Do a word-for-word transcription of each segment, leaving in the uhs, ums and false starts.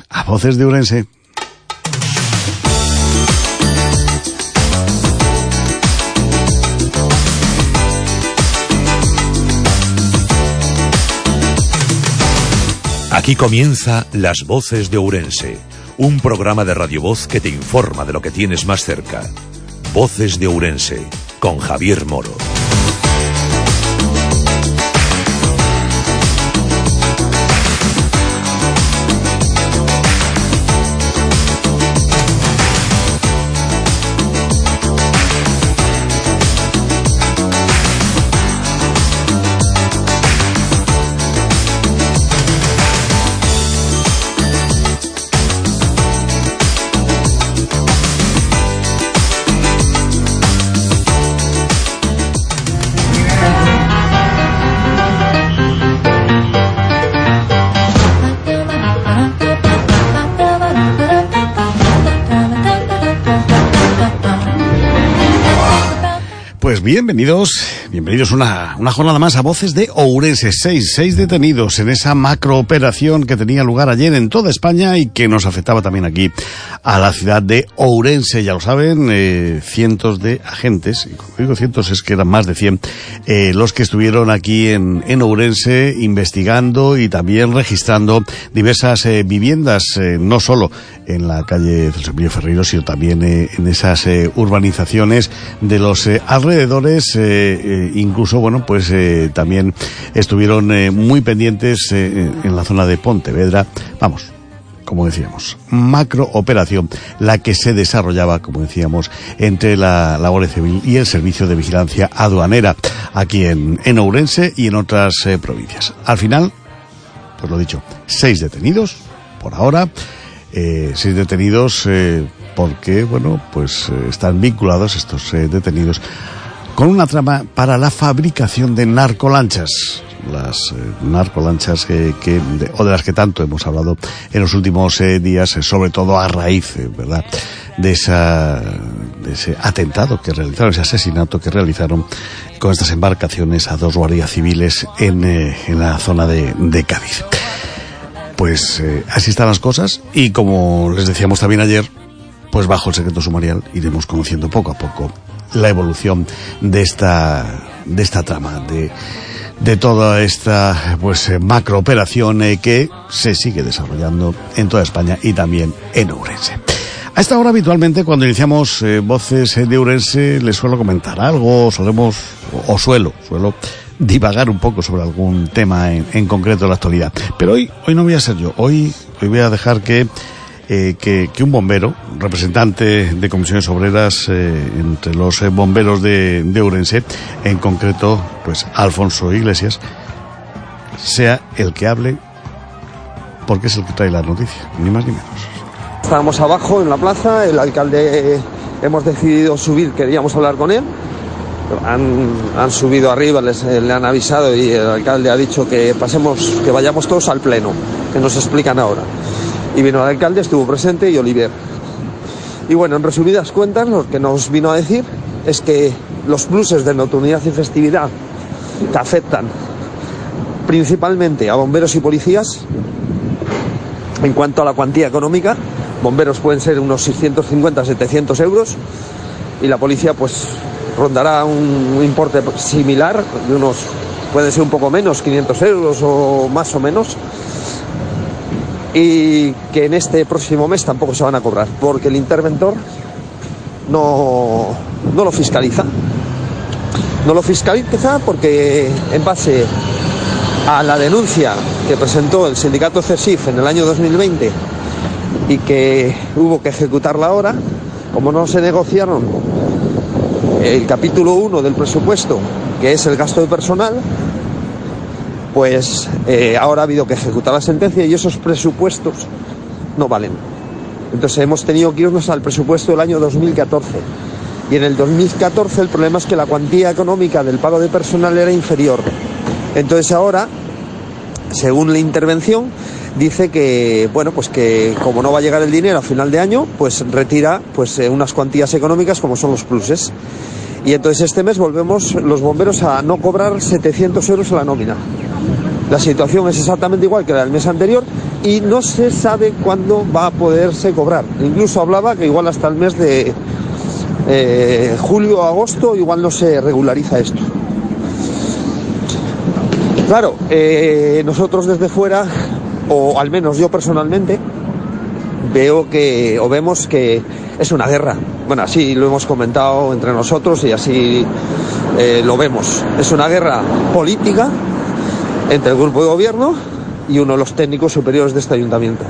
a Voces de Ourense. Aquí comienza Las Voces de Ourense, un programa de Radio Voz que te informa de lo que tienes más cerca. Voces de Ourense, con Javier Moro. Pues bienvenidos, bienvenidos una, una jornada más a Voces de Ourense. Seis, seis detenidos en esa macrooperación que tenía lugar ayer en toda España y que nos afectaba también aquí a la ciudad de Ourense. Ya lo saben, eh, cientos de agentes, y cuando digo cientos es que eran más de cien, eh, los que estuvieron aquí en, en Ourense investigando y también registrando diversas eh, viviendas, eh, no solo en la calle Celso Emilio Ferreiro, sino también eh, en esas eh, urbanizaciones de los eh, alrededores. Eh, eh, incluso, bueno, pues eh, también estuvieron eh, muy pendientes eh, en la zona de Pontevedra. Vamos, como decíamos, macro operación, la que se desarrollaba, como decíamos, entre la, la Guardia Civil y el Servicio de Vigilancia Aduanera, aquí en, en Ourense y en otras eh, provincias. Al final, pues lo dicho, seis detenidos, por ahora, eh, seis detenidos eh, porque, bueno, pues eh, están vinculados estos eh, detenidos con una trama para la fabricación de narcolanchas, las eh, narcolanchas eh, que, de, o de las que tanto hemos hablado en los últimos eh, días, eh, sobre todo a raíz, eh, ¿verdad?, de esa, de ese atentado que realizaron, ese asesinato que realizaron con estas embarcaciones a dos guardias civiles en, eh, en la zona de, de Cádiz. Pues eh, así están las cosas y, como les decíamos también ayer, pues bajo el secreto sumarial iremos conociendo poco a poco la evolución de esta de esta trama, de de toda esta pues macrooperación eh, que se sigue desarrollando en toda España y también en Ourense. A esta hora, habitualmente, cuando iniciamos eh, Voces de Ourense, les suelo comentar algo, solemos o, o suelo suelo divagar un poco sobre algún tema en, en concreto de la actualidad. Pero hoy hoy no voy a ser yo. Hoy hoy voy a dejar que Eh, que, que un bombero, representante de comisiones obreras eh, entre los eh, bomberos de, de Ourense, en concreto, pues Alfonso Iglesias, sea el que hable, porque es el que trae la noticia, ni más ni menos. Estábamos abajo en la plaza, el alcalde, eh, hemos decidido subir, queríamos hablar con él, han, han subido arriba, les, eh, le han avisado y el alcalde ha dicho que pasemos, que vayamos todos al pleno, que nos explican ahora. Y vino el alcalde, estuvo presente y Oliver. Y bueno, en resumidas cuentas, lo que nos vino a decir es que los pluses de nocturnidad y festividad que afectan principalmente a bomberos y policías, en cuanto a la cuantía económica, bomberos pueden ser unos seiscientos cincuenta a setecientos euros y la policía pues rondará un, un importe similar, de unos, puede ser un poco menos, quinientos euros o más o menos. Y que en este próximo mes tampoco se van a cobrar, porque el interventor no, no lo fiscaliza. No lo fiscaliza porque, en base a la denuncia que presentó el sindicato CESIF en el año dos mil veinte y que hubo que ejecutarla ahora, como no se negociaron el capítulo uno del presupuesto, que es el gasto de personal, pues eh, ahora ha habido que ejecutar la sentencia y esos presupuestos no valen. Entonces hemos tenido que irnos al presupuesto del año dos mil catorce. Y en el dos mil catorce el problema es que la cuantía económica del pago de personal era inferior. Entonces ahora, según la intervención, dice que, bueno, pues que como no va a llegar el dinero a final de año, pues retira pues eh, unas cuantías económicas como son los pluses. Y entonces este mes volvemos los bomberos a no cobrar setecientos euros a la nómina. La situación es exactamente igual que la del mes anterior y no se sabe cuándo va a poderse cobrar. Incluso hablaba que igual hasta el mes de eh, julio o agosto igual no se regulariza esto. Claro, eh, nosotros desde fuera, o al menos yo personalmente, veo que, o vemos que es una guerra. Bueno, así lo hemos comentado entre nosotros y así eh, lo vemos. Es una guerra política entre el grupo de gobierno y uno de los técnicos superiores de este ayuntamiento.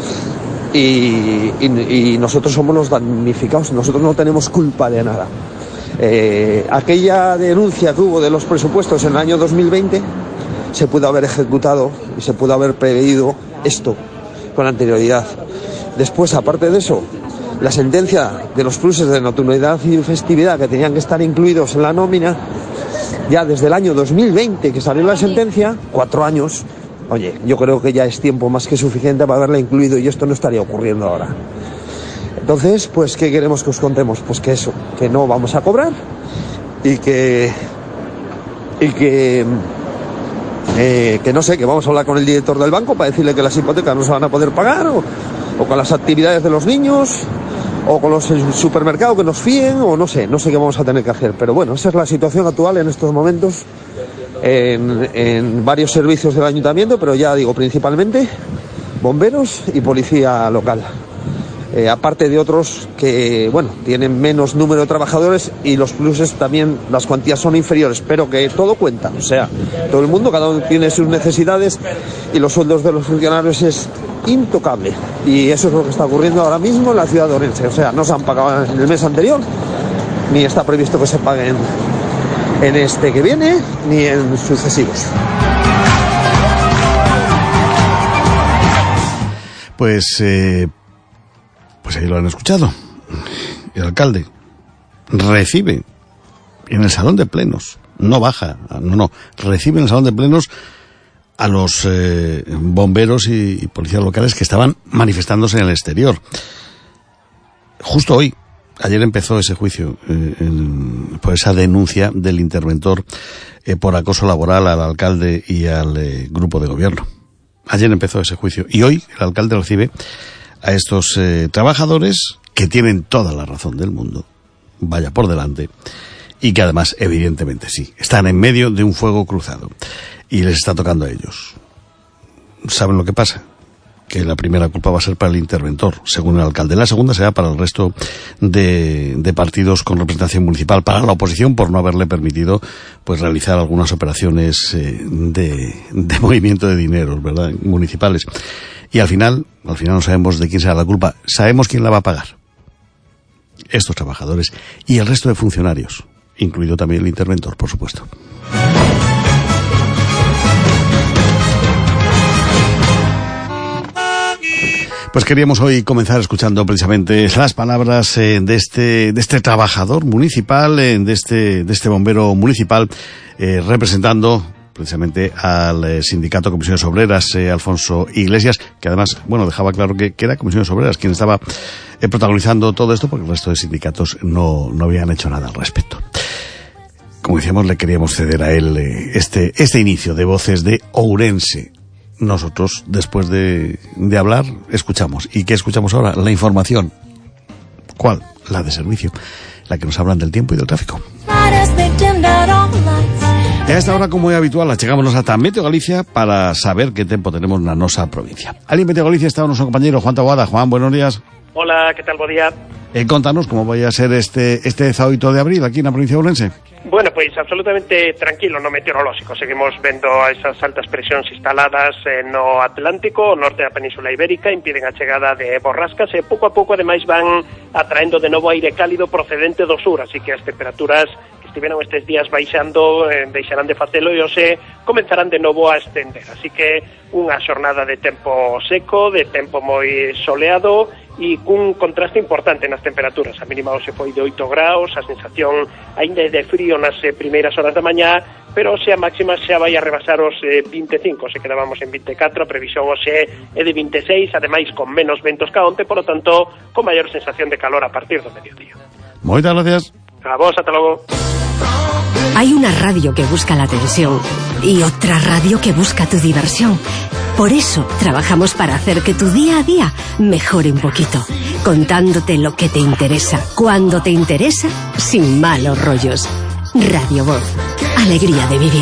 Y, y, y nosotros somos los damnificados, nosotros no tenemos culpa de nada. Eh, aquella denuncia que hubo de los presupuestos en el año dos mil veinte se pudo haber ejecutado y se pudo haber previsto esto con anterioridad. Después, aparte de eso, la sentencia de los pluses de nocturnidad y festividad que tenían que estar incluidos en la nómina, ya desde el año dos mil veinte que salió la sentencia, cuatro años, oye, yo creo que ya es tiempo más que suficiente para haberla incluido y esto no estaría ocurriendo ahora. Entonces, pues, ¿qué queremos que os contemos? Pues que eso, que no vamos a cobrar y que... y que... Eh, que no sé, que vamos a hablar con el director del banco para decirle que las hipotecas no se van a poder pagar, o, o con las actividades de los niños, o con los supermercados que nos fíen, o no sé, no sé qué vamos a tener que hacer. Pero bueno, esa es la situación actual en estos momentos en, en varios servicios del ayuntamiento, pero ya digo, principalmente bomberos y policía local. Eh, aparte de otros que, bueno, tienen menos número de trabajadores y los pluses también, las cuantías son inferiores, pero que todo cuenta, o sea, todo el mundo, cada uno tiene sus necesidades y los sueldos de los funcionarios es intocable. Y eso es lo que está ocurriendo ahora mismo en la ciudad de Ourense, o sea, no se han pagado en el mes anterior, ni está previsto que se paguen en este que viene, ni en sucesivos. Pues... Eh... Pues ahí lo han escuchado. El alcalde recibe en el salón de plenos, no baja, no, no, recibe en el salón de plenos a los eh, bomberos y, y policías locales que estaban manifestándose en el exterior. Justo hoy, ayer empezó ese juicio eh, en, por esa denuncia del interventor eh, por acoso laboral al alcalde y al eh, grupo de gobierno. Ayer empezó ese juicio y hoy el alcalde recibe a estos eh, trabajadores que tienen toda la razón del mundo, vaya por delante, y que además, evidentemente sí, están en medio de un fuego cruzado y les está tocando a ellos. ¿Saben lo que pasa? Que la primera culpa va a ser para el interventor, según el alcalde. La segunda será para el resto de, de partidos con representación municipal, para la oposición por no haberle permitido pues realizar algunas operaciones eh, de, de movimiento de dineros, ¿verdad?, municipales. Y al final, al final no sabemos de quién será la culpa. Sabemos quién la va a pagar. Estos trabajadores y el resto de funcionarios, incluido también el interventor, por supuesto. Pues queríamos hoy comenzar escuchando precisamente las palabras eh, de este de este trabajador municipal, eh, de este de este bombero municipal, eh, representando precisamente al eh, sindicato Comisiones Obreras, eh, Alfonso Iglesias, que además, bueno, dejaba claro que, que era Comisiones Obreras quien estaba eh, protagonizando todo esto, porque el resto de sindicatos no, no habían hecho nada al respecto. Como decíamos, le queríamos ceder a él eh, este, este inicio de Voces de Ourense. Nosotros, después de, de hablar, escuchamos. ¿Y qué escuchamos ahora? La información. ¿Cuál? La de servicio. La que nos hablan del tiempo y del tráfico. Y a esta hora, como es habitual, llegámonos hasta Meteo Galicia para saber qué tiempo tenemos en la nosa provincia. Allí en Meteo Galicia está nuestro compañero Juan Taboada. Juan, buenos días. Hola, ¿qué tal? Buen día. Eh, contanos cómo vaya a ser este este dezaoito de abril aquí en la provincia de Ourense. Bueno, pois absolutamente tranquilo no meteorolóxico. Seguimos vendo esas altas presións instaladas eh, no Atlántico, o norte da Península Ibérica, impiden a chegada de borrascas e pouco a pouco ademais van atraendo de novo aire cálido procedente do sur, así que as temperaturas que estiveron estes días baixando eh, deixarán de facelo e hoxe comenzarán de novo a estender. Así que unha xornada de tempo seco, de tempo moi soleado e cun contraste importante nas temperaturas. A mínima hoxe foi de oito graus, a sensación aínda é de frío nas eh, primeiras horas da mañá, pero hoxe a máxima xa vai a rebasar os eh, vinte e cinco, se quedábamos en vinte e catro, a previsión hoxe é de vinte e seis, ademais con menos ventos ca onte, por lo tanto, con maior sensación de calor a partir do mediodía. Moitas gracias. A vos, ata logo. Hay una radio que busca la tensión y otra radio que busca tu diversión. Por eso trabajamos para hacer que tu día a día mejore un poquito, contándote lo que te interesa, cuando te interesa, sin malos rollos. Radio Voz, alegría de vivir.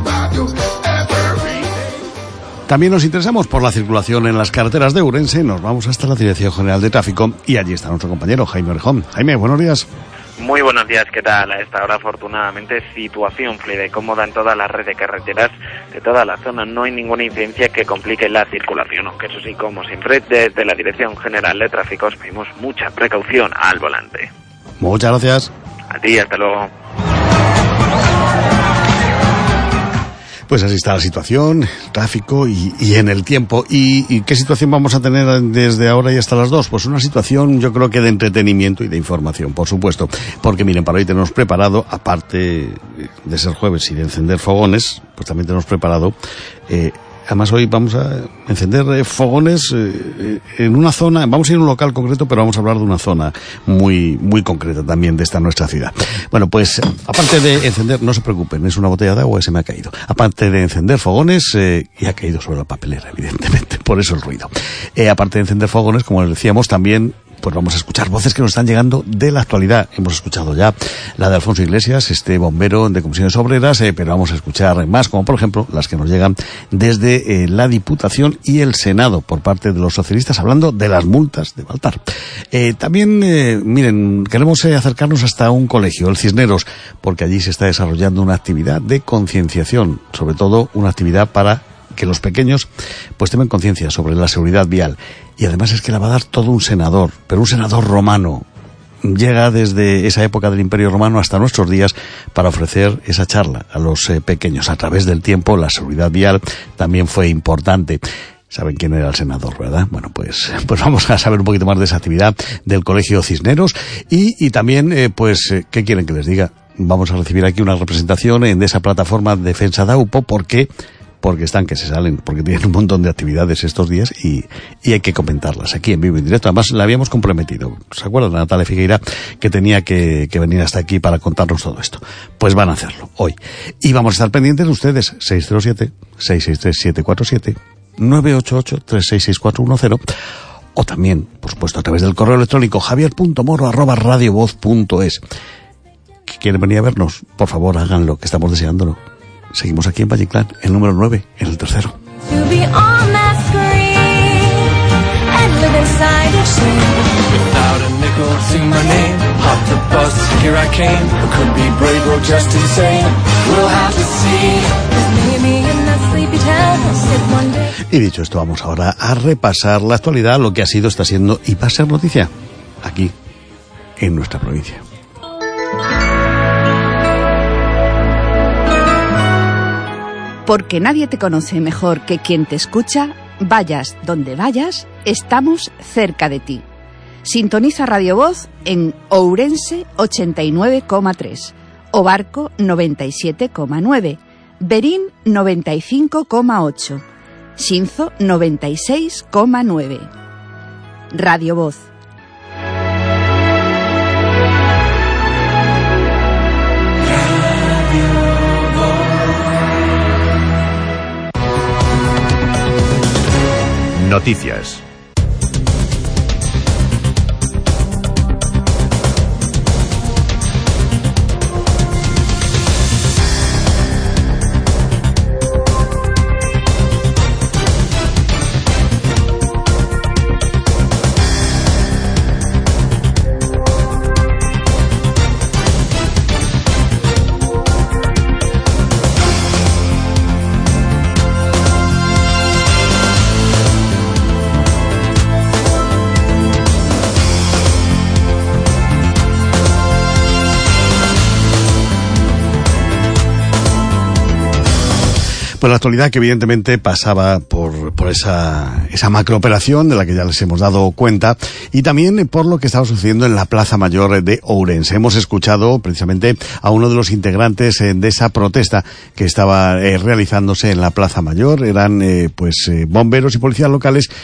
También nos interesamos por la circulación en las carreteras de Ourense. Nos vamos hasta la Dirección General de Tráfico y allí está nuestro compañero Jaime Orejón. Jaime, buenos días. Muy buenos días, ¿qué tal? A esta hora, afortunadamente, situación fluida y cómoda en toda la red de carreteras de toda la zona. No hay ninguna incidencia que complique la circulación, aunque eso sí, como siempre, desde la Dirección General de Tráfico os pedimos mucha precaución al volante. Muchas gracias. A ti, hasta luego. Pues así está la situación, el tráfico y, y en el tiempo. ¿Y, ¿Y qué situación vamos a tener desde ahora y hasta las dos? Pues una situación, yo creo que de entretenimiento y de información, por supuesto. Porque miren, para hoy tenemos preparado, aparte de ser jueves y de encender fogones, pues también tenemos preparado... Eh, Además hoy vamos a encender eh, fogones eh, en una zona, vamos a ir a un local concreto, pero vamos a hablar de una zona muy muy concreta también de esta nuestra ciudad. Bueno, pues aparte de encender, no se preocupen, es una botella de agua y se me ha caído. Aparte de encender fogones, eh, y ha caído sobre la papelera, evidentemente, por eso el ruido. Eh, aparte de encender fogones, como les decíamos, también... pues vamos a escuchar voces que nos están llegando de la actualidad. Hemos escuchado ya la de Alfonso Iglesias, este bombero de Comisiones Obreras, eh, pero vamos a escuchar más, como por ejemplo las que nos llegan desde eh, la Diputación y el Senado por parte de los socialistas, hablando de las multas de Baltar. Eh, también, eh, miren, queremos eh, acercarnos hasta un colegio, el Cisneros, porque allí se está desarrollando una actividad de concienciación, sobre todo una actividad para que los pequeños pues tomen conciencia sobre la seguridad vial. Y además es que la va a dar todo un senador, pero un senador romano. Llega desde esa época del Imperio Romano hasta nuestros días para ofrecer esa charla a los eh, pequeños. A través del tiempo la seguridad vial también fue importante. Saben quién era el senador, ¿verdad? Bueno, pues pues vamos a saber un poquito más de esa actividad del Colegio Cisneros y, y también, eh, pues, eh, ¿qué quieren que les diga? Vamos a recibir aquí una representación de esa plataforma de defensa de AUPO porque... porque están que se salen, porque tienen un montón de actividades estos días y, y hay que comentarlas aquí en vivo y en directo. Además, la habíamos comprometido. ¿Se acuerdan de Natalia Figueira que tenía que, que venir hasta aquí para contarnos todo esto? Pues van a hacerlo hoy. Y vamos a estar pendientes de ustedes. seis cero siete, seis seis tres, siete cuatro siete, nueve ocho ocho, tres seis seis cuatro uno cero o también, por supuesto, a través del correo electrónico javier punto moro arroba radiovoz punto es. ¿Quieren venir a vernos? Por favor, háganlo, que estamos deseándolo. Seguimos aquí en Valle Inclán, el número nueve, en el tercero. Y dicho esto, vamos ahora a repasar la actualidad, lo que ha sido, está siendo y va a ser noticia aquí, en nuestra provincia. Porque nadie te conoce mejor que quien te escucha, vayas donde vayas, estamos cerca de ti. Sintoniza Radio Voz en Ourense ochenta y nueve coma tres, Obarco noventa y siete coma nueve, Berín noventa y cinco coma ocho, Xinzo noventa y seis coma nueve. Radio Voz. Noticias. Pues la actualidad que evidentemente pasaba por, por esa, esa macrooperación de la que ya les hemos dado cuenta y también por lo que estaba sucediendo en la Plaza Mayor de Ourense. Hemos escuchado precisamente a uno de los integrantes eh, de esa protesta que estaba eh, realizándose en la Plaza Mayor. Eran eh, pues eh, bomberos y policías locales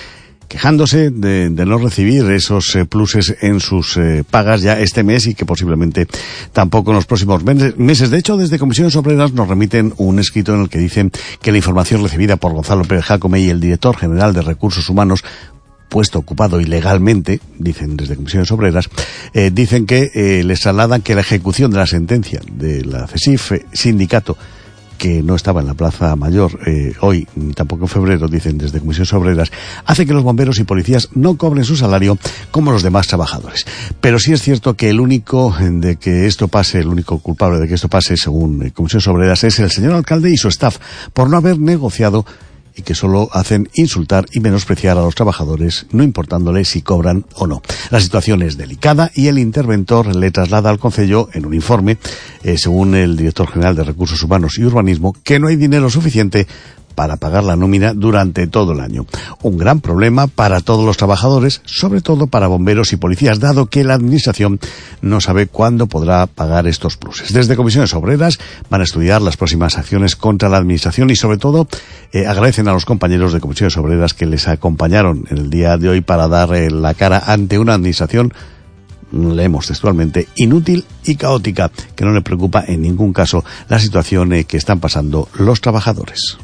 quejándose de, de no recibir esos eh, pluses en sus eh, pagas ya este mes y que posiblemente tampoco en los próximos meses. De hecho, desde Comisiones Obreras nos remiten un escrito en el que dicen que la información recibida por Gonzalo Pérez Jácome y el director general de Recursos Humanos, puesto ocupado ilegalmente, dicen desde Comisiones Obreras, eh, dicen que eh, les trasladan que la ejecución de la sentencia de la CESIF, eh, sindicato, que no estaba en la Plaza Mayor eh, hoy, ni tampoco en febrero, dicen desde Comisiones Obreras, hace que los bomberos y policías no cobren su salario como los demás trabajadores. Pero sí es cierto que el único de que esto pase, el único culpable de que esto pase, según eh, Comisiones Obreras, es el señor alcalde y su staff, por no haber negociado, y que solo hacen insultar y menospreciar a los trabajadores, no importándoles si cobran o no. La situación es delicada y el interventor le traslada al Concello en un informe, eh, según el director general de Recursos Humanos y Urbanismo, que no hay dinero suficiente para pagar la nómina durante todo el año. Un gran problema para todos los trabajadores, sobre todo para bomberos y policías, dado que la Administración no sabe cuándo podrá pagar estos pluses. Desde Comisiones Obreras van a estudiar las próximas acciones contra la Administración y, sobre todo, eh, agradecen a los compañeros de Comisiones Obreras que les acompañaron en el día de hoy para dar eh, la cara ante una Administración, leemos textualmente, inútil y caótica, que no le preocupa en ningún caso la situación eh, que están pasando los trabajadores.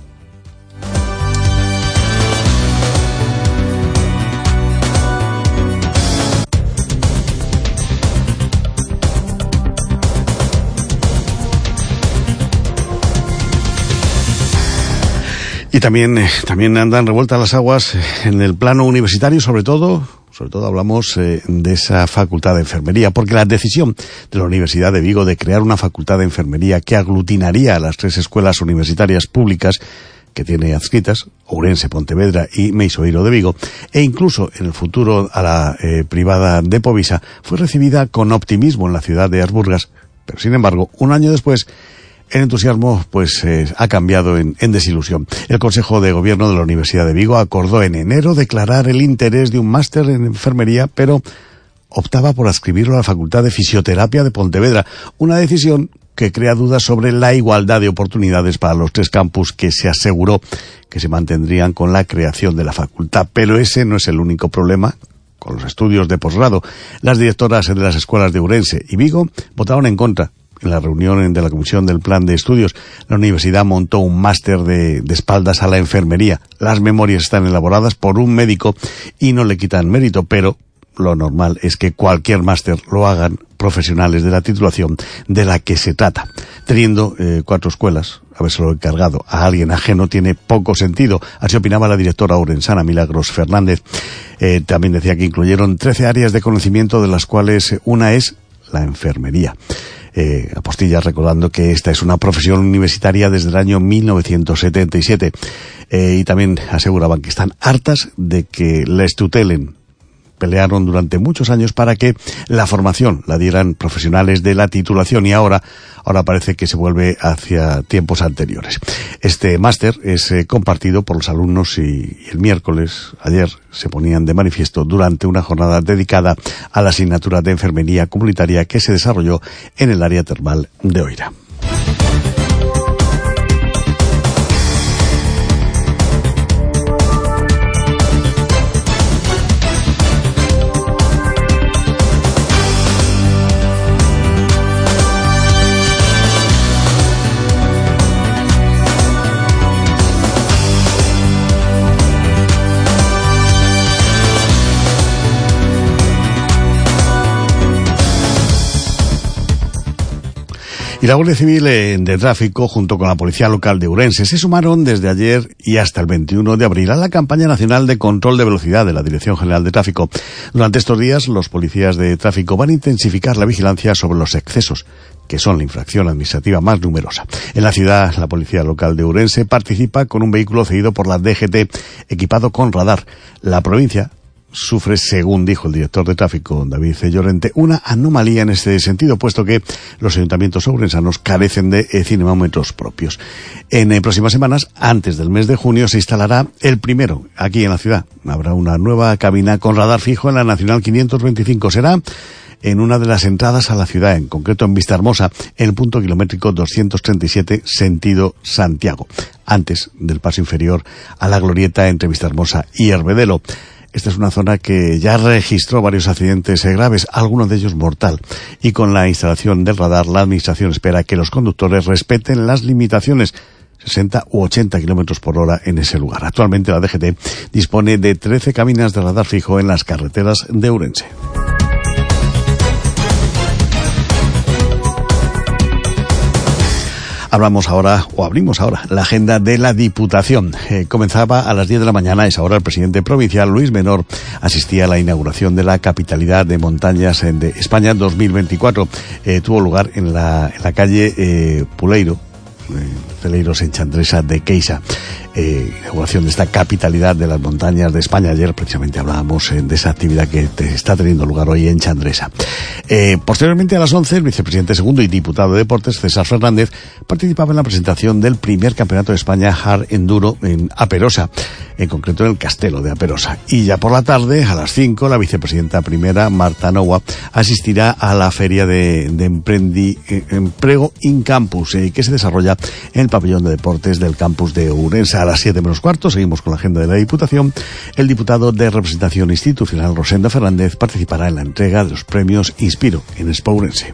Y también, eh, también andan revueltas las aguas en el plano universitario, sobre todo, sobre todo hablamos eh, de esa facultad de enfermería, porque la decisión de la Universidad de Vigo de crear una facultad de enfermería que aglutinaría a las tres escuelas universitarias públicas que tiene adscritas, Ourense, Pontevedra y Meixoeiro de Vigo, e incluso en el futuro a la eh, privada de Povisa, fue recibida con optimismo en la ciudad de Asburgas, pero sin embargo, un año después, el entusiasmo pues eh, ha cambiado en, en desilusión. El Consejo de Gobierno de la Universidad de Vigo acordó en enero declarar el interés de un máster en enfermería, pero optaba por adscribirlo a la Facultad de Fisioterapia de Pontevedra, una decisión que crea dudas sobre la igualdad de oportunidades para los tres campus que se aseguró que se mantendrían con la creación de la facultad. Pero ese no es el único problema con los estudios de posgrado. Las directoras de las escuelas de Ourense y Vigo votaron en contra. En la reunión de la Comisión del Plan de Estudios, la universidad montó un máster de, de espaldas a la enfermería. Las memorias están elaboradas por un médico y no le quitan mérito, pero lo normal es que cualquier máster lo hagan profesionales de la titulación de la que se trata. Teniendo eh, cuatro escuelas, habérselo encargado a alguien ajeno tiene poco sentido. Así opinaba la directora ourensana Milagros Fernández. Eh, también decía que incluyeron trece áreas de conocimiento, de las cuales una es la enfermería. Eh, apostillas recordando que esta es una profesión universitaria desde el año mil novecientos setenta y siete. Eh, y también aseguraban que están hartas de que les tutelen. Pelearon durante muchos años para que la formación la dieran profesionales de la titulación y ahora, ahora parece que se vuelve hacia tiempos anteriores. Este máster es eh, compartido por los alumnos y, y el miércoles, ayer, se ponían de manifiesto durante una jornada dedicada a la asignatura de enfermería comunitaria que se desarrolló en el área termal de Oira. Y la Guardia Civil de Tráfico, junto con la Policía Local de Ourense, se sumaron desde ayer y hasta el veintiuno de abril a la campaña nacional de control de velocidad de la Dirección General de Tráfico. Durante estos días, los policías de tráfico van a intensificar la vigilancia sobre los excesos, que son la infracción administrativa más numerosa. En la ciudad, la Policía Local de Ourense participa con un vehículo cedido por la D G T equipado con radar. La provincia sufre, según dijo el director de tráfico, David Llorente, una anomalía en este sentido, puesto que los ayuntamientos ourensanos carecen de eh, cinemómetros propios. En eh, próximas semanas, antes del mes de junio, se instalará el primero aquí en la ciudad. Habrá una nueva cabina con radar fijo en la Nacional quinientos veinticinco. Será en una de las entradas a la ciudad, en concreto en Vistahermosa, en el punto kilométrico doscientos treinta y siete, sentido Santiago, antes del paso inferior a la glorieta entre Vistahermosa y Herbedelo. Esta es una zona que ya registró varios accidentes graves, algunos de ellos mortal. Y con la instalación del radar, la Administración espera que los conductores respeten las limitaciones sesenta u ochenta kilómetros por hora en ese lugar. Actualmente la D G T dispone de trece cabinas de radar fijo en las carreteras de Ourense. Hablamos ahora, o abrimos ahora, la agenda de la Diputación. Eh, comenzaba a las diez de la mañana, es ahora el presidente provincial, Luis Menor, asistía a la inauguración de la Capitalidad de Montañas de España dos mil veinticuatro. Eh, tuvo lugar en la, en la calle eh, Puleiro, eh, Celeiros en Chandresa de Queixa. Eh, inauguración de esta capitalidad de las montañas de España. Ayer precisamente hablábamos eh, de esa actividad que te está teniendo lugar hoy en Chandresa. Eh, posteriormente a las once, el vicepresidente segundo y diputado de Deportes, César Fernández, participaba en la presentación del primer campeonato de España Hard Enduro en Aperosa, en concreto en el Castelo de Aperosa. Y ya por la tarde, a las cinco, la vicepresidenta primera, Marta Noua, asistirá a la feria de, de Emprendi, eh, Emprego in Campus, eh, que se desarrolla en el pabellón de deportes del campus de Ourense. A las siete menos cuarto, seguimos con la agenda de la Diputación. El diputado de representación institucional, Rosenda Fernández, participará en la entrega de los premios Inspiro en Expo Ourense.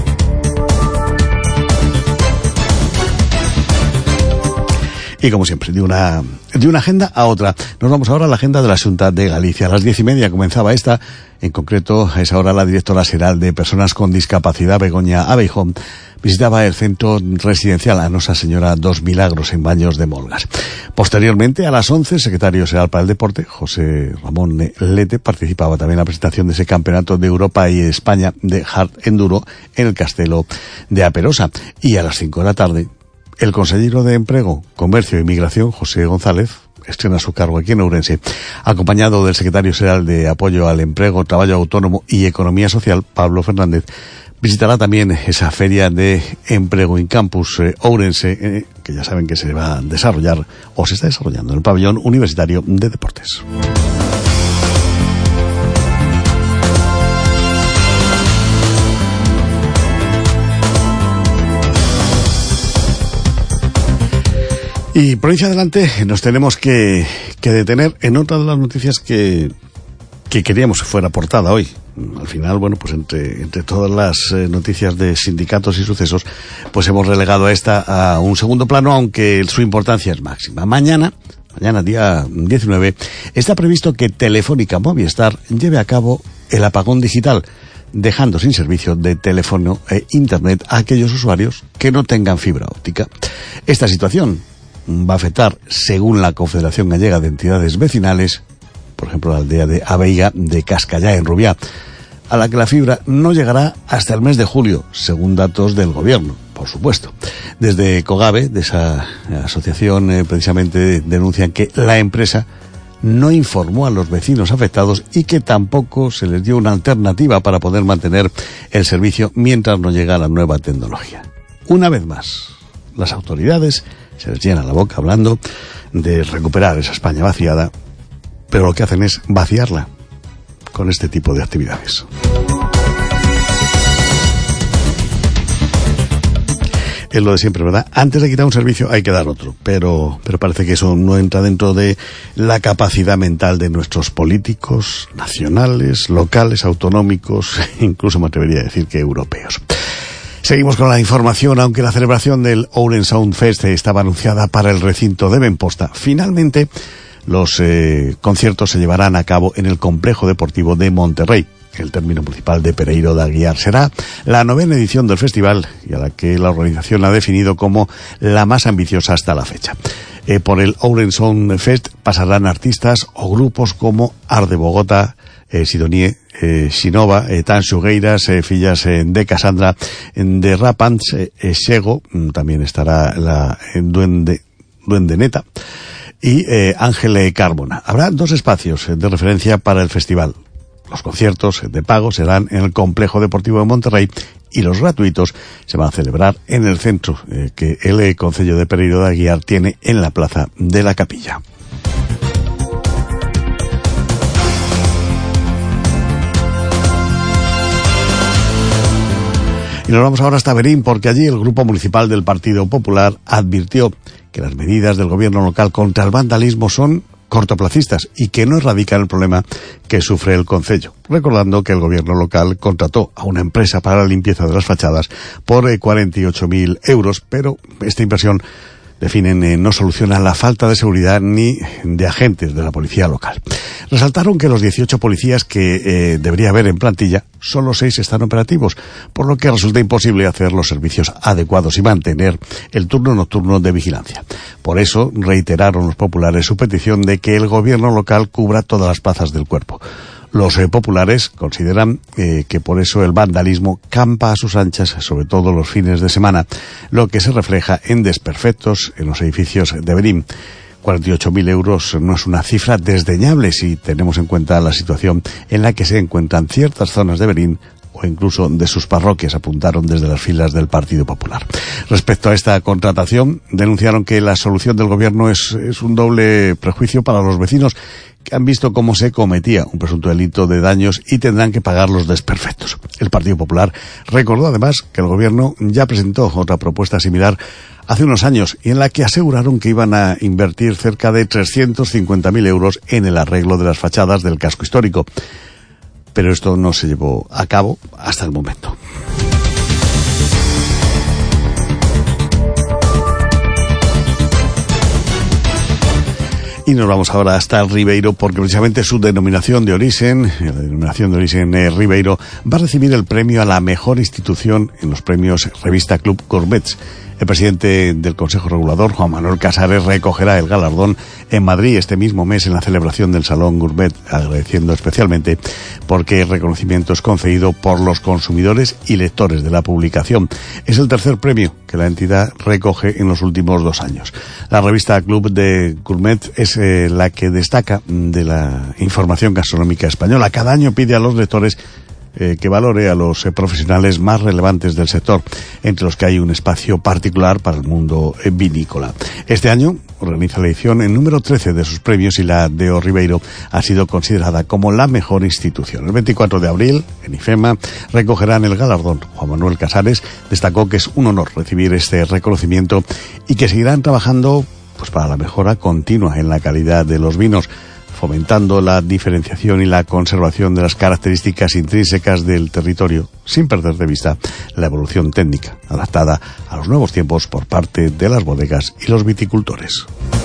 Y como siempre, de una, de una agenda a otra. Nos vamos ahora a la agenda de la Xunta de Galicia. A las diez y media comenzaba esta. En concreto, a esa hora la directora xeral de Personas con Discapacidad, Begoña Abeijón, visitaba el centro residencial a Nosa Señora dos Milagros en Baños de Molgas. Posteriormente, a las once, el secretario xeral para el deporte, José Ramón Lete, participaba también en la presentación de ese campeonato de Europa y España de Hard Enduro en el Castelo de Aperosa. Y a las cinco de la tarde, el consejero de Empleo, Comercio e Inmigración, José González, estrena su cargo aquí en Ourense, acompañado del secretario xeral de Apoyo al Empleo, Traballo Autónomo y Economía Social, Pablo Fernández. Visitará también esa feria de Empleo in Campus eh, Ourense, eh, que ya saben que se va a desarrollar, o se está desarrollando, en el pabellón universitario de deportes. Y por ahí hacia adelante nos tenemos que, que detener en otra de las noticias que, que queríamos que fuera portada hoy. Al final, bueno, pues entre, entre todas las eh, noticias de sindicatos y sucesos, pues hemos relegado a esta a un segundo plano, aunque su importancia es máxima. Mañana, mañana día diecinueve, está previsto que Telefónica Movistar lleve a cabo el apagón digital, dejando sin servicio de teléfono e internet a aquellos usuarios que no tengan fibra óptica. Esta situación va a afectar, según la Confederación Gallega de Entidades Vecinales, por ejemplo, la aldea de Abeiga de Cascallá, en Rubiá, a la que la fibra no llegará hasta el mes de julio, según datos del gobierno, por supuesto. Desde COGABE, de esa asociación, eh, precisamente denuncian que la empresa no informó a los vecinos afectados y que tampoco se les dio una alternativa para poder mantener el servicio mientras no llega la nueva tecnología. Una vez más, las autoridades se les llena la boca hablando de recuperar esa España vaciada, pero lo que hacen es vaciarla con este tipo de actividades. Es lo de siempre, ¿verdad? Antes de quitar un servicio hay que dar otro, pero, pero parece que eso no entra dentro de la capacidad mental de nuestros políticos nacionales, locales, autonómicos, incluso me atrevería a decir que europeos. Seguimos con la información. Aunque la celebración del Ourense Sound Fest estaba anunciada para el recinto de Benposta, finalmente los eh, conciertos se llevarán a cabo en el Complejo Deportivo de Monterrey, el término municipal de Pereiro de Aguiar. Será la novena edición del festival, y a la que la organización ha definido como la más ambiciosa hasta la fecha. Eh, por el Ourense Sound Fest pasarán artistas o grupos como Art de Bogotá, eh, Sidonie, eh, Xinova, eh, Tan Xugueiras, eh, fillas eh, de Cassandra, eh, de Rapants, eh, eh, Xego, también estará la eh, Duende, Duende Neta, y eh, Ángel Carbona. Habrá dos espacios eh, de referencia para el festival. Los conciertos de pago serán en el Complejo Deportivo de Monterrey y los gratuitos se van a celebrar en el centro eh, que el Concello de Pereiro de Aguiar tiene en la Plaza de la Capilla. Y nos vamos ahora hasta Berín, porque allí el Grupo Municipal del Partido Popular advirtió que las medidas del gobierno local contra el vandalismo son cortoplacistas y que no erradican el problema que sufre el concello. Recordando que el gobierno local contrató a una empresa para la limpieza de las fachadas por cuarenta y ocho mil euros, pero esta inversión, definen, eh, no soluciona la falta de seguridad ni de agentes de la policía local. Resaltaron que los dieciocho policías que eh, debería haber en plantilla, solo seis están operativos, por lo que resulta imposible hacer los servicios adecuados y mantener el turno nocturno de vigilancia. Por eso reiteraron los populares su petición de que el gobierno local cubra todas las plazas del cuerpo. Los eh, populares consideran eh, que por eso el vandalismo campa a sus anchas, sobre todo los fines de semana, lo que se refleja en desperfectos en los edificios de Berín. cuarenta y ocho mil euros no es una cifra desdeñable si tenemos en cuenta la situación en la que se encuentran ciertas zonas de Berín o incluso de sus parroquias, apuntaron desde las filas del Partido Popular. Respecto a esta contratación, denunciaron que la solución del gobierno es, es un doble prejuicio para los vecinos que han visto cómo se cometía un presunto delito de daños y tendrán que pagar los desperfectos. El Partido Popular recordó además que el gobierno ya presentó otra propuesta similar hace unos años y en la que aseguraron que iban a invertir cerca de trescientos cincuenta mil euros en el arreglo de las fachadas del casco histórico. Pero esto no se llevó a cabo hasta el momento. Y nos vamos ahora hasta el Ribeiro, porque precisamente su denominación de origen, la denominación de origen eh, Ribeiro, va a recibir el premio a la mejor institución en los premios Revista Club Gourmets. El presidente del Consejo Regulador, Juan Manuel Casares, recogerá el galardón en Madrid este mismo mes en la celebración del Salón Gourmet, agradeciendo especialmente porque el reconocimiento es concedido por los consumidores y lectores de la publicación. Es el tercer premio que la entidad recoge en los últimos dos años. La revista Club de Gourmet es eh, la que destaca de la información gastronómica española. Cada año pide a los lectores Eh, que valore a los eh, profesionales más relevantes del sector, entre los que hay un espacio particular para el mundo eh, vinícola. Este año organiza la edición en número trece de sus premios y la de O Ribeiro ha sido considerada como la mejor institución. El veinticuatro de abril, en IFEMA, recogerán el galardón. Juan Manuel Casares destacó que es un honor recibir este reconocimiento y que seguirán trabajando pues para la mejora continua en la calidad de los vinos, fomentando la diferenciación y la conservación de las características intrínsecas del territorio, sin perder de vista la evolución técnica, adaptada a los nuevos tiempos por parte de las bodegas y los viticultores.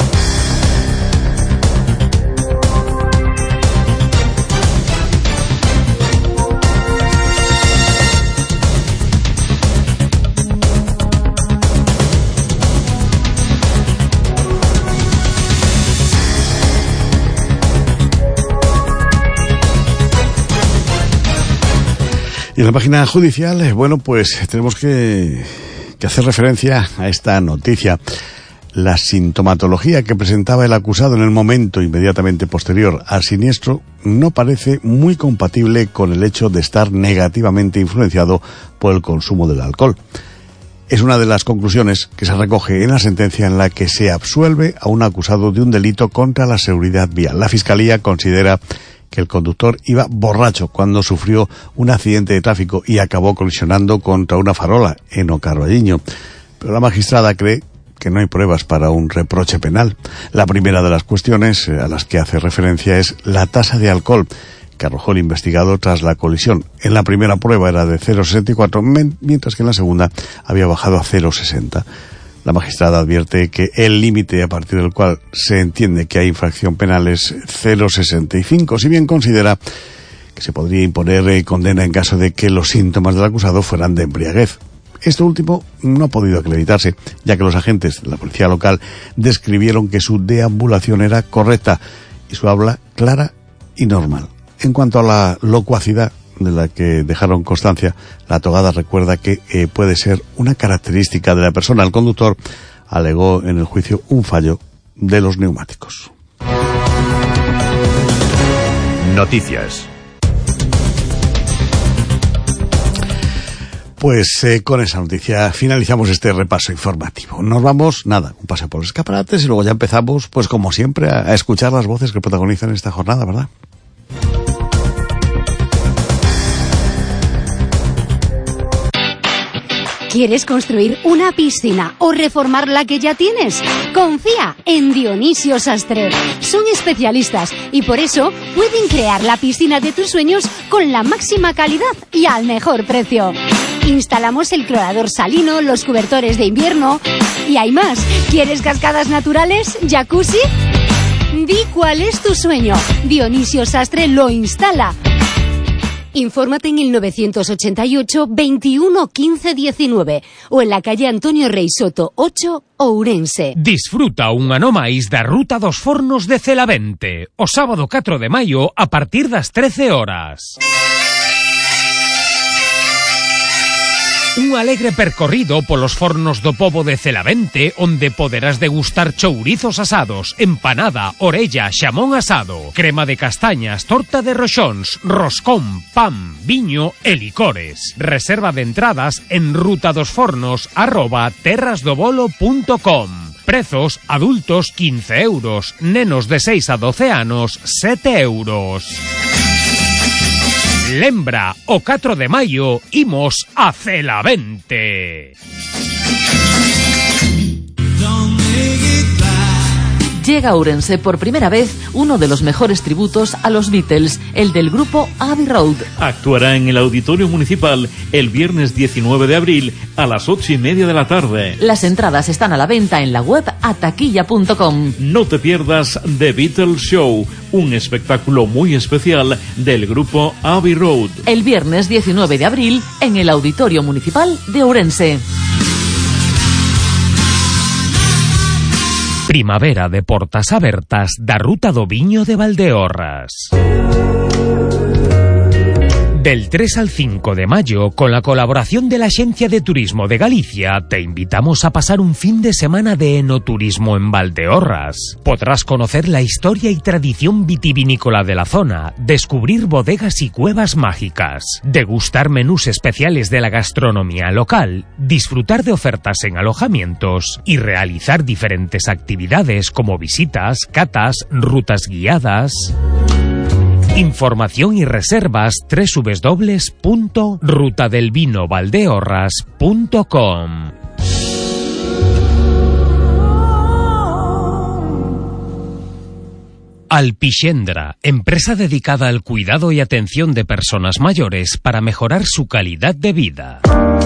Y en la página judicial, bueno, pues tenemos que, que hacer referencia a esta noticia. La sintomatología que presentaba el acusado en el momento inmediatamente posterior al siniestro no parece muy compatible con el hecho de estar negativamente influenciado por el consumo del alcohol. Es una de las conclusiones que se recoge en la sentencia en la que se absuelve a un acusado de un delito contra la seguridad vial. La Fiscalía considera que el conductor iba borracho cuando sufrió un accidente de tráfico y acabó colisionando contra una farola en Ocarballiño. Pero la magistrada cree que no hay pruebas para un reproche penal. La primera de las cuestiones a las que hace referencia es la tasa de alcohol que arrojó el investigado tras la colisión. En la primera prueba era de cero coma sesenta y cuatro, mientras que en la segunda había bajado a cero coma sesenta. La magistrada advierte que el límite a partir del cual se entiende que hay infracción penal es cero coma sesenta y cinco, si bien considera que se podría imponer eh, condena en caso de que los síntomas del acusado fueran de embriaguez. Esto último no ha podido acreditarse, ya que los agentes de la policía local describieron que su deambulación era correcta y su habla clara y normal. En cuanto a la locuacidad de la que dejaron constancia, la togada recuerda que eh, puede ser una característica de la persona. El conductor alegó en el juicio un fallo de los neumáticos. Noticias. Pues eh, con esa noticia finalizamos este repaso informativo. Nos vamos, nada, un paseo por los escaparates y luego ya empezamos, pues como siempre, a, a escuchar las voces que protagonizan esta jornada, ¿verdad? ¿Quieres construir una piscina o reformar la que ya tienes? Confía en Dionisio Sastre. Son especialistas y por eso pueden crear la piscina de tus sueños con la máxima calidad y al mejor precio. Instalamos el clorador salino, los cobertores de invierno y hay más. ¿Quieres cascadas naturales? ¿Jacuzzi? Di cuál es tu sueño. Dionisio Sastre lo instala. Infórmate en el novecientos ochenta y ocho, veintiuno, quince, diecinueve o en la calle Antonio Rey Soto ocho, Ourense. Disfruta un ano máis da Ruta dos Fornos de Celavente, o sábado catro de maio a partir das trece horas. Un alegre percorrido polos fornos do pobo de Celavente, onde poderás degustar chourizos asados, empanada, orella, xamón asado, crema de castañas, torta de roxóns, roscón, pan, viño e licores. Reserva de entradas en rutadosfornos arroba terrasdobolo punto com. Prezos: adultos quince euros, nenos de seis a doce anos sete euros. Lembra, o catro de maio imos a Celavente. Llega a Ourense por primera vez uno de los mejores tributos a los Beatles, el del grupo Abbey Road. Actuará en el Auditorio Municipal el viernes diecinueve de abril a las ocho y media de la tarde. Las entradas están a la venta en la web ataquilla punto com. No te pierdas The Beatles Show, un espectáculo muy especial del grupo Abbey Road. El viernes diecinueve de abril en el Auditorio Municipal de Ourense. Primavera de portas abertas da Ruta do Viño de Valdeorras. Del tres al cinco de mayo, con la colaboración de la Agencia de Turismo de Galicia, te invitamos a pasar un fin de semana de enoturismo en Valdeorras. Podrás conocer la historia y tradición vitivinícola de la zona, descubrir bodegas y cuevas mágicas, degustar menús especiales de la gastronomía local, disfrutar de ofertas en alojamientos y realizar diferentes actividades como visitas, catas, rutas guiadas. Información y reservas doble u doble u doble u punto ruta del vino valdeorras punto com. Alpixendra, empresa dedicada al cuidado y atención de personas mayores para mejorar su calidad de vida.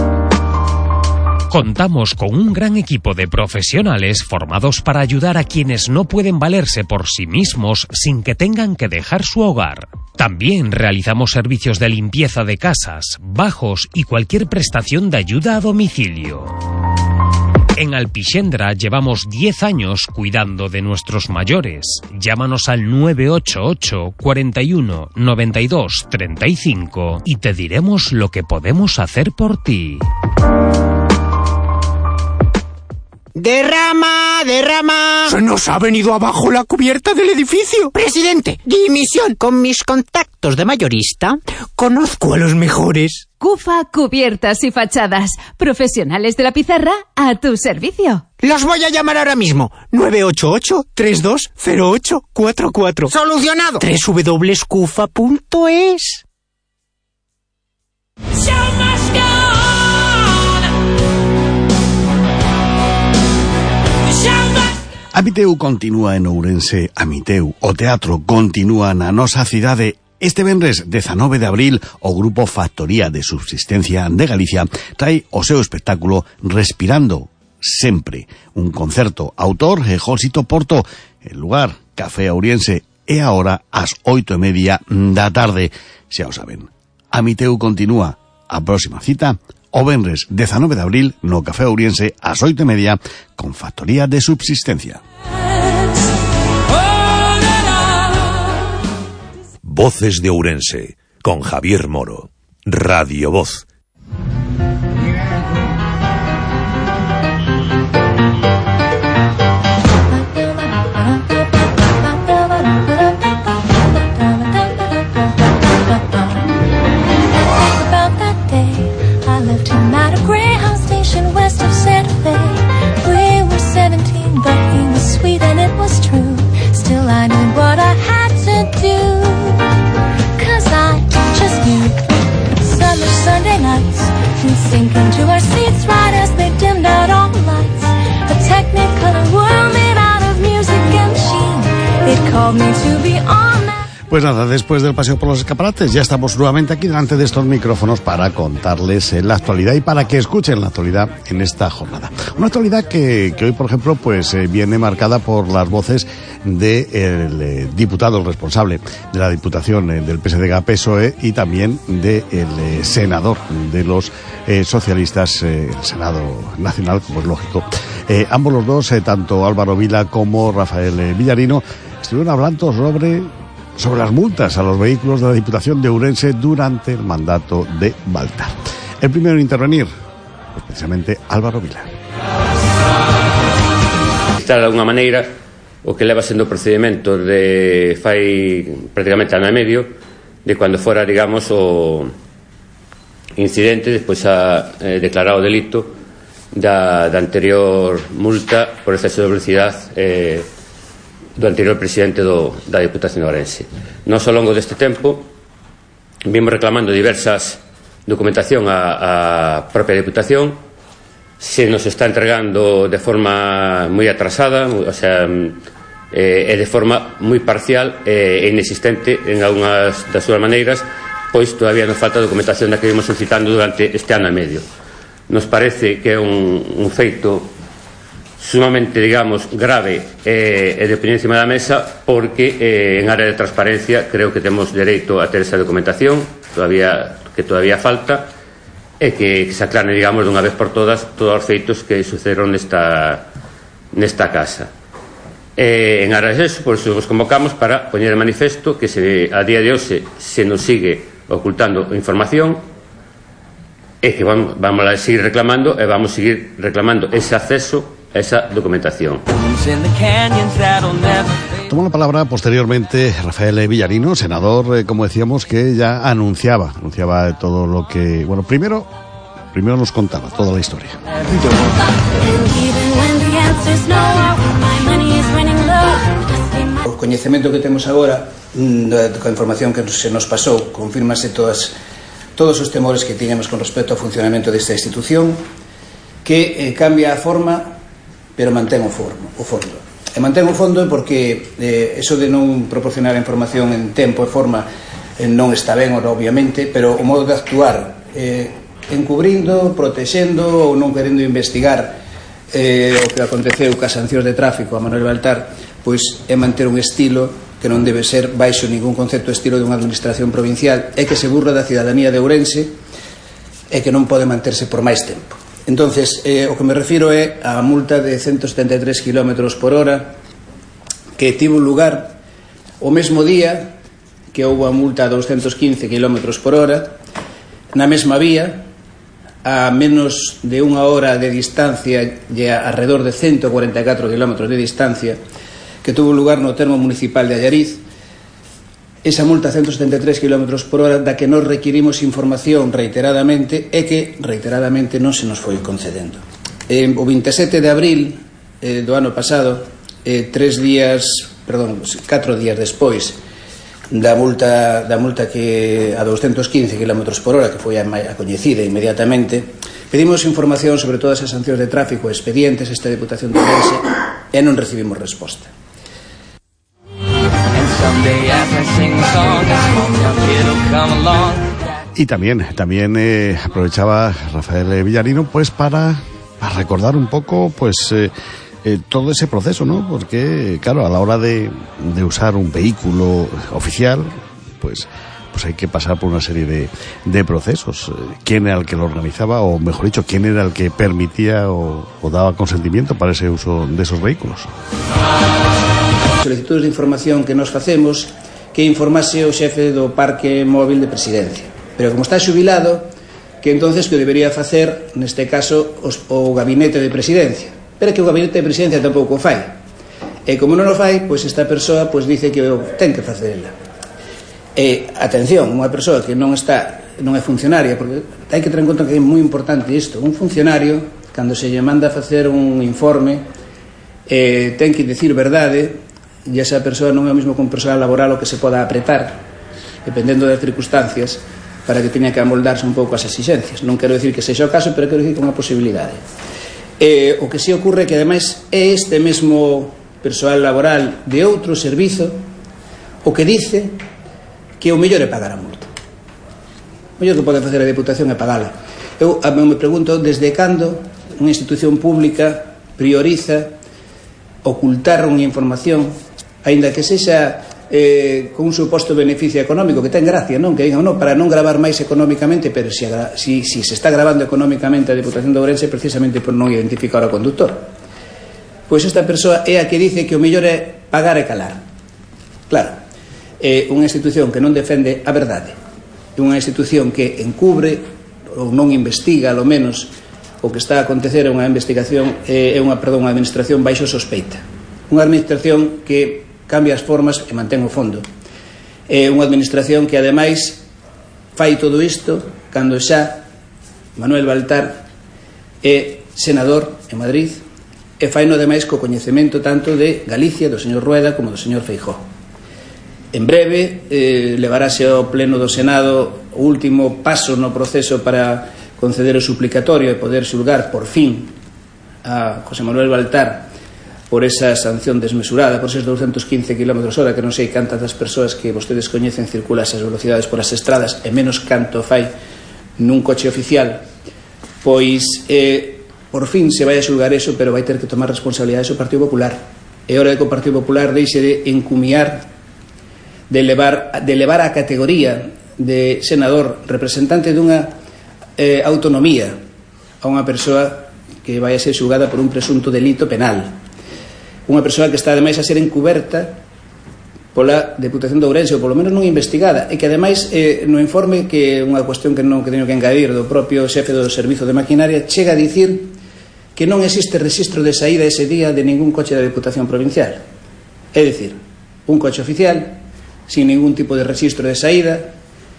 Contamos con un gran equipo de profesionales formados para ayudar a quienes no pueden valerse por sí mismos sin que tengan que dejar su hogar. También realizamos servicios de limpieza de casas, bajos y cualquier prestación de ayuda a domicilio. En Alpixendra llevamos diez años cuidando de nuestros mayores. Llámanos al nueve ocho ocho, cuarenta y uno, noventa y dos, treinta y cinco y te diremos lo que podemos hacer por ti. ¡Derrama! ¡Derrama! ¡Se nos ha venido abajo la cubierta del edificio! ¡Presidente! ¡Dimisión! Con mis contactos de mayorista, conozco a los mejores. Cufa Cubiertas y Fachadas. Profesionales de la pizarra a tu servicio. Los voy a llamar ahora mismo. nueve ocho ocho, tres dos cero ocho cuatro cuatro. ¡Solucionado! doble u doble u doble u punto cufa punto es. Amiteu continúa en Ourense, Amiteu, o teatro continúa na nosa cidade. Este venres dezanove de abril, o grupo Factoría de Subsistencia de Galicia trae o seu espectáculo Respirando Sempre, un concerto autor e Jósito Porto, el lugar Café Ourense, e agora ás oito e media da tarde. Xa o saben, Amiteu continúa. A próxima cita o venres dezanove de abril no Café Ourense ás oito e media con Factoría de Subsistencia. Voces de Ourense, con Javier Moro. Radio Voz. Sink into our seats right Pues nada, después del paseo por los escaparates, ya estamos nuevamente aquí delante de estos micrófonos para contarles la actualidad y para que escuchen la actualidad en esta jornada. Una actualidad que, que hoy, por ejemplo, pues eh, viene marcada por las voces del eh, diputado, el responsable de la Diputación eh, del P S D G P S O E y también del eh, senador de los eh, socialistas, eh, el Senado Nacional, como es lógico. Eh, ambos los dos, eh, tanto Álvaro Vila como Rafael eh, Villarino, estuvieron hablando sobre... sobre las multas a los vehículos de la Diputación de Ourense durante el mandato de Baltar. El primero en intervenir, pues precisamente Álvaro Vila. Está de alguna maneira o que leva sendo procedimento de fai prácticamente ano e medio de cando fora, digamos, o incidente despois a eh, declarado delito da, da anterior multa por exceso de velocidade eh, do anterior presidente do, da Diputación de Ourense. Nós, ao longo deste tempo, vimos reclamando diversas documentación á, á propia Diputación. Se nos está entregando de forma moi atrasada, o sea, eh, e de forma moi parcial e inexistente en algunhas das súas maneiras, pois todavía nos falta documentación da que vimos solicitando durante este ano e medio. Nos parece que é un, un feito sumamente, digamos, grave e eh, de poñer encima da mesa porque eh, en área de transparencia creo que temos dereito a ter esa documentación todavía, que todavía falta e que se aclare, digamos, dunha vez por todas todos os feitos que sucederon nesta, nesta casa. Eh, en área de eso, por eso os convocamos para poñer en manifesto que se, a día de hoxe se nos sigue ocultando información e que vamos, vamos a seguir reclamando e vamos a seguir reclamando ese acceso esa documentación. Tomó la palabra posteriormente Rafael Villarino, senador, eh, como decíamos, que ya anunciaba, anunciaba todo lo que... Bueno, primero, primero nos contaba toda la historia. O coñecemento que temos agora, coa información que se nos pasou, confírmase todas, todos os temores que tiñamos con respecto ao funcionamento desta institución, que eh, cambia a forma pero mantén o, forno, o fondo. E mantén o fondo porque eh, eso de non proporcionar a información en tempo e forma eh, non está ben, obviamente, pero o modo de actuar eh, encubrindo, protexendo ou non querendo investigar eh, o que aconteceu cas sancións de tráfico a Manuel Baltar, pois é manter un estilo que non debe ser baixo ningún concepto estilo dunha administración provincial e que se burla da cidadanía de Ourense e que non pode manterse por máis tempo. Entonces, eh, o que me refiro é a multa de ciento setenta e tres kilómetros por hora que tivo lugar o mesmo día que houve a multa a doscientos quince kilómetros por hora na mesma vía a menos de unha hora de distancia e a alrededor de ciento cuarenta e catro kilómetros de distancia que tuvo lugar no termo municipal de Allariz. Esa multa a ciento setenta e tres kilómetros por hora da que nos requirimos información reiteradamente e que reiteradamente non se nos foi concedendo. Eh, o veintisiete de abril eh, do ano pasado, eh, tres días, perdón, catro días despois da multa, da multa que a doscientos quince kilómetros por hora, que foi a, a coñecida inmediatamente, pedimos información sobre todas as sancións de tráfico, expedientes, esta Diputación de Ourense, e non recibimos resposta. Y también, también eh, aprovechaba Rafael Villarino pues para, para recordar un poco pues eh, eh, todo ese proceso, ¿no? Porque claro, a la hora de, de usar un vehículo oficial, pues pues hay que pasar por una serie de, de procesos. ¿Quién era el que lo organizaba? O mejor dicho, ¿quién era el que permitía o, o daba consentimiento para ese uso de esos vehículos? Solicitudes de información que nos facemos que informase o xefe do Parque Móvil de Presidencia, pero como está xubilado, que entonces que debería facer neste caso os, o Gabinete de Presidencia, pero que o Gabinete de Presidencia tampouco o fai, e como non o fai, pois esta persoa pois dice que o ten que facer ela. E atención, unha persoa que non está non é funcionaria, porque hai que ter en conta que é moi importante isto, un funcionario cando se lle manda a facer un informe eh, ten que dicir verdade. E esa persoa non é o mesmo que un persoal laboral o que se poda apretar dependendo das circunstancias para que teña que amoldarse un pouco as exixencias. Non quero dicir que sexa o caso, pero quero dicir que é unha posibilidade. Eh, o que si ocurre é que ademais é este mesmo persoal laboral de outro servizo o que dice que o mellor é pagar a multa. O mellor que pode facer a Deputación é pagala. Eu me pregunto desde cando unha institución pública prioriza ocultar unha información, aínda que sexa eh, con un suposto beneficio económico, que ten gracia, non? Que digan, non, para non gravar máis económicamente, pero si, si, si se está gravando económicamente a Deputación de Ourense precisamente por non identificar ao conductor. Pois esta persoa é a que dice que o mellor é pagar e calar. Claro, é unha institución que non defende a verdade, é unha institución que encubre ou non investiga, ao menos, o que está a acontecer é unha investigación, é unha, perdón, unha administración baixo sospeita. Unha administración que cambia as formas e mantén o fondo. É unha administración que, ademais, fai todo isto cando xa Manuel Baltar é senador en Madrid e faino, ademais, co coñecemento tanto de Galicia, do señor Rueda, como do señor Feijóo. En breve eh, levarase ao pleno do Senado o último paso no proceso para conceder o suplicatorio e poder xulgar por fin a José Manuel Baltar por esa sanción desmesurada, por esos doscientos quince kilómetros hora, que non sei cantas das persoas que vostedes coñecen circulan esas velocidades por as estradas e menos canto fai nun coche oficial. Pois eh, por fin se vai a xulgar eso, pero vai ter que tomar responsabilidades o Partido Popular. É hora de que o Partido Popular deixe de encumiar, de elevar, de elevar a categoría de senador representante dunha eh, autonomía a unha persoa que vai a ser xulgada por un presunto delito penal, unha persoa que está ademais a ser encuberta pola Deputación de Ourense, ou polo menos non investigada, e que ademais eh, no informe, que é unha cuestión que non que teño que engadir, do propio xefe do Servizo de Maquinaria, chega a dicir que non existe registro de saída ese día de ningún coche da Deputación Provincial. É dicir, un coche oficial sin ningún tipo de registro de saída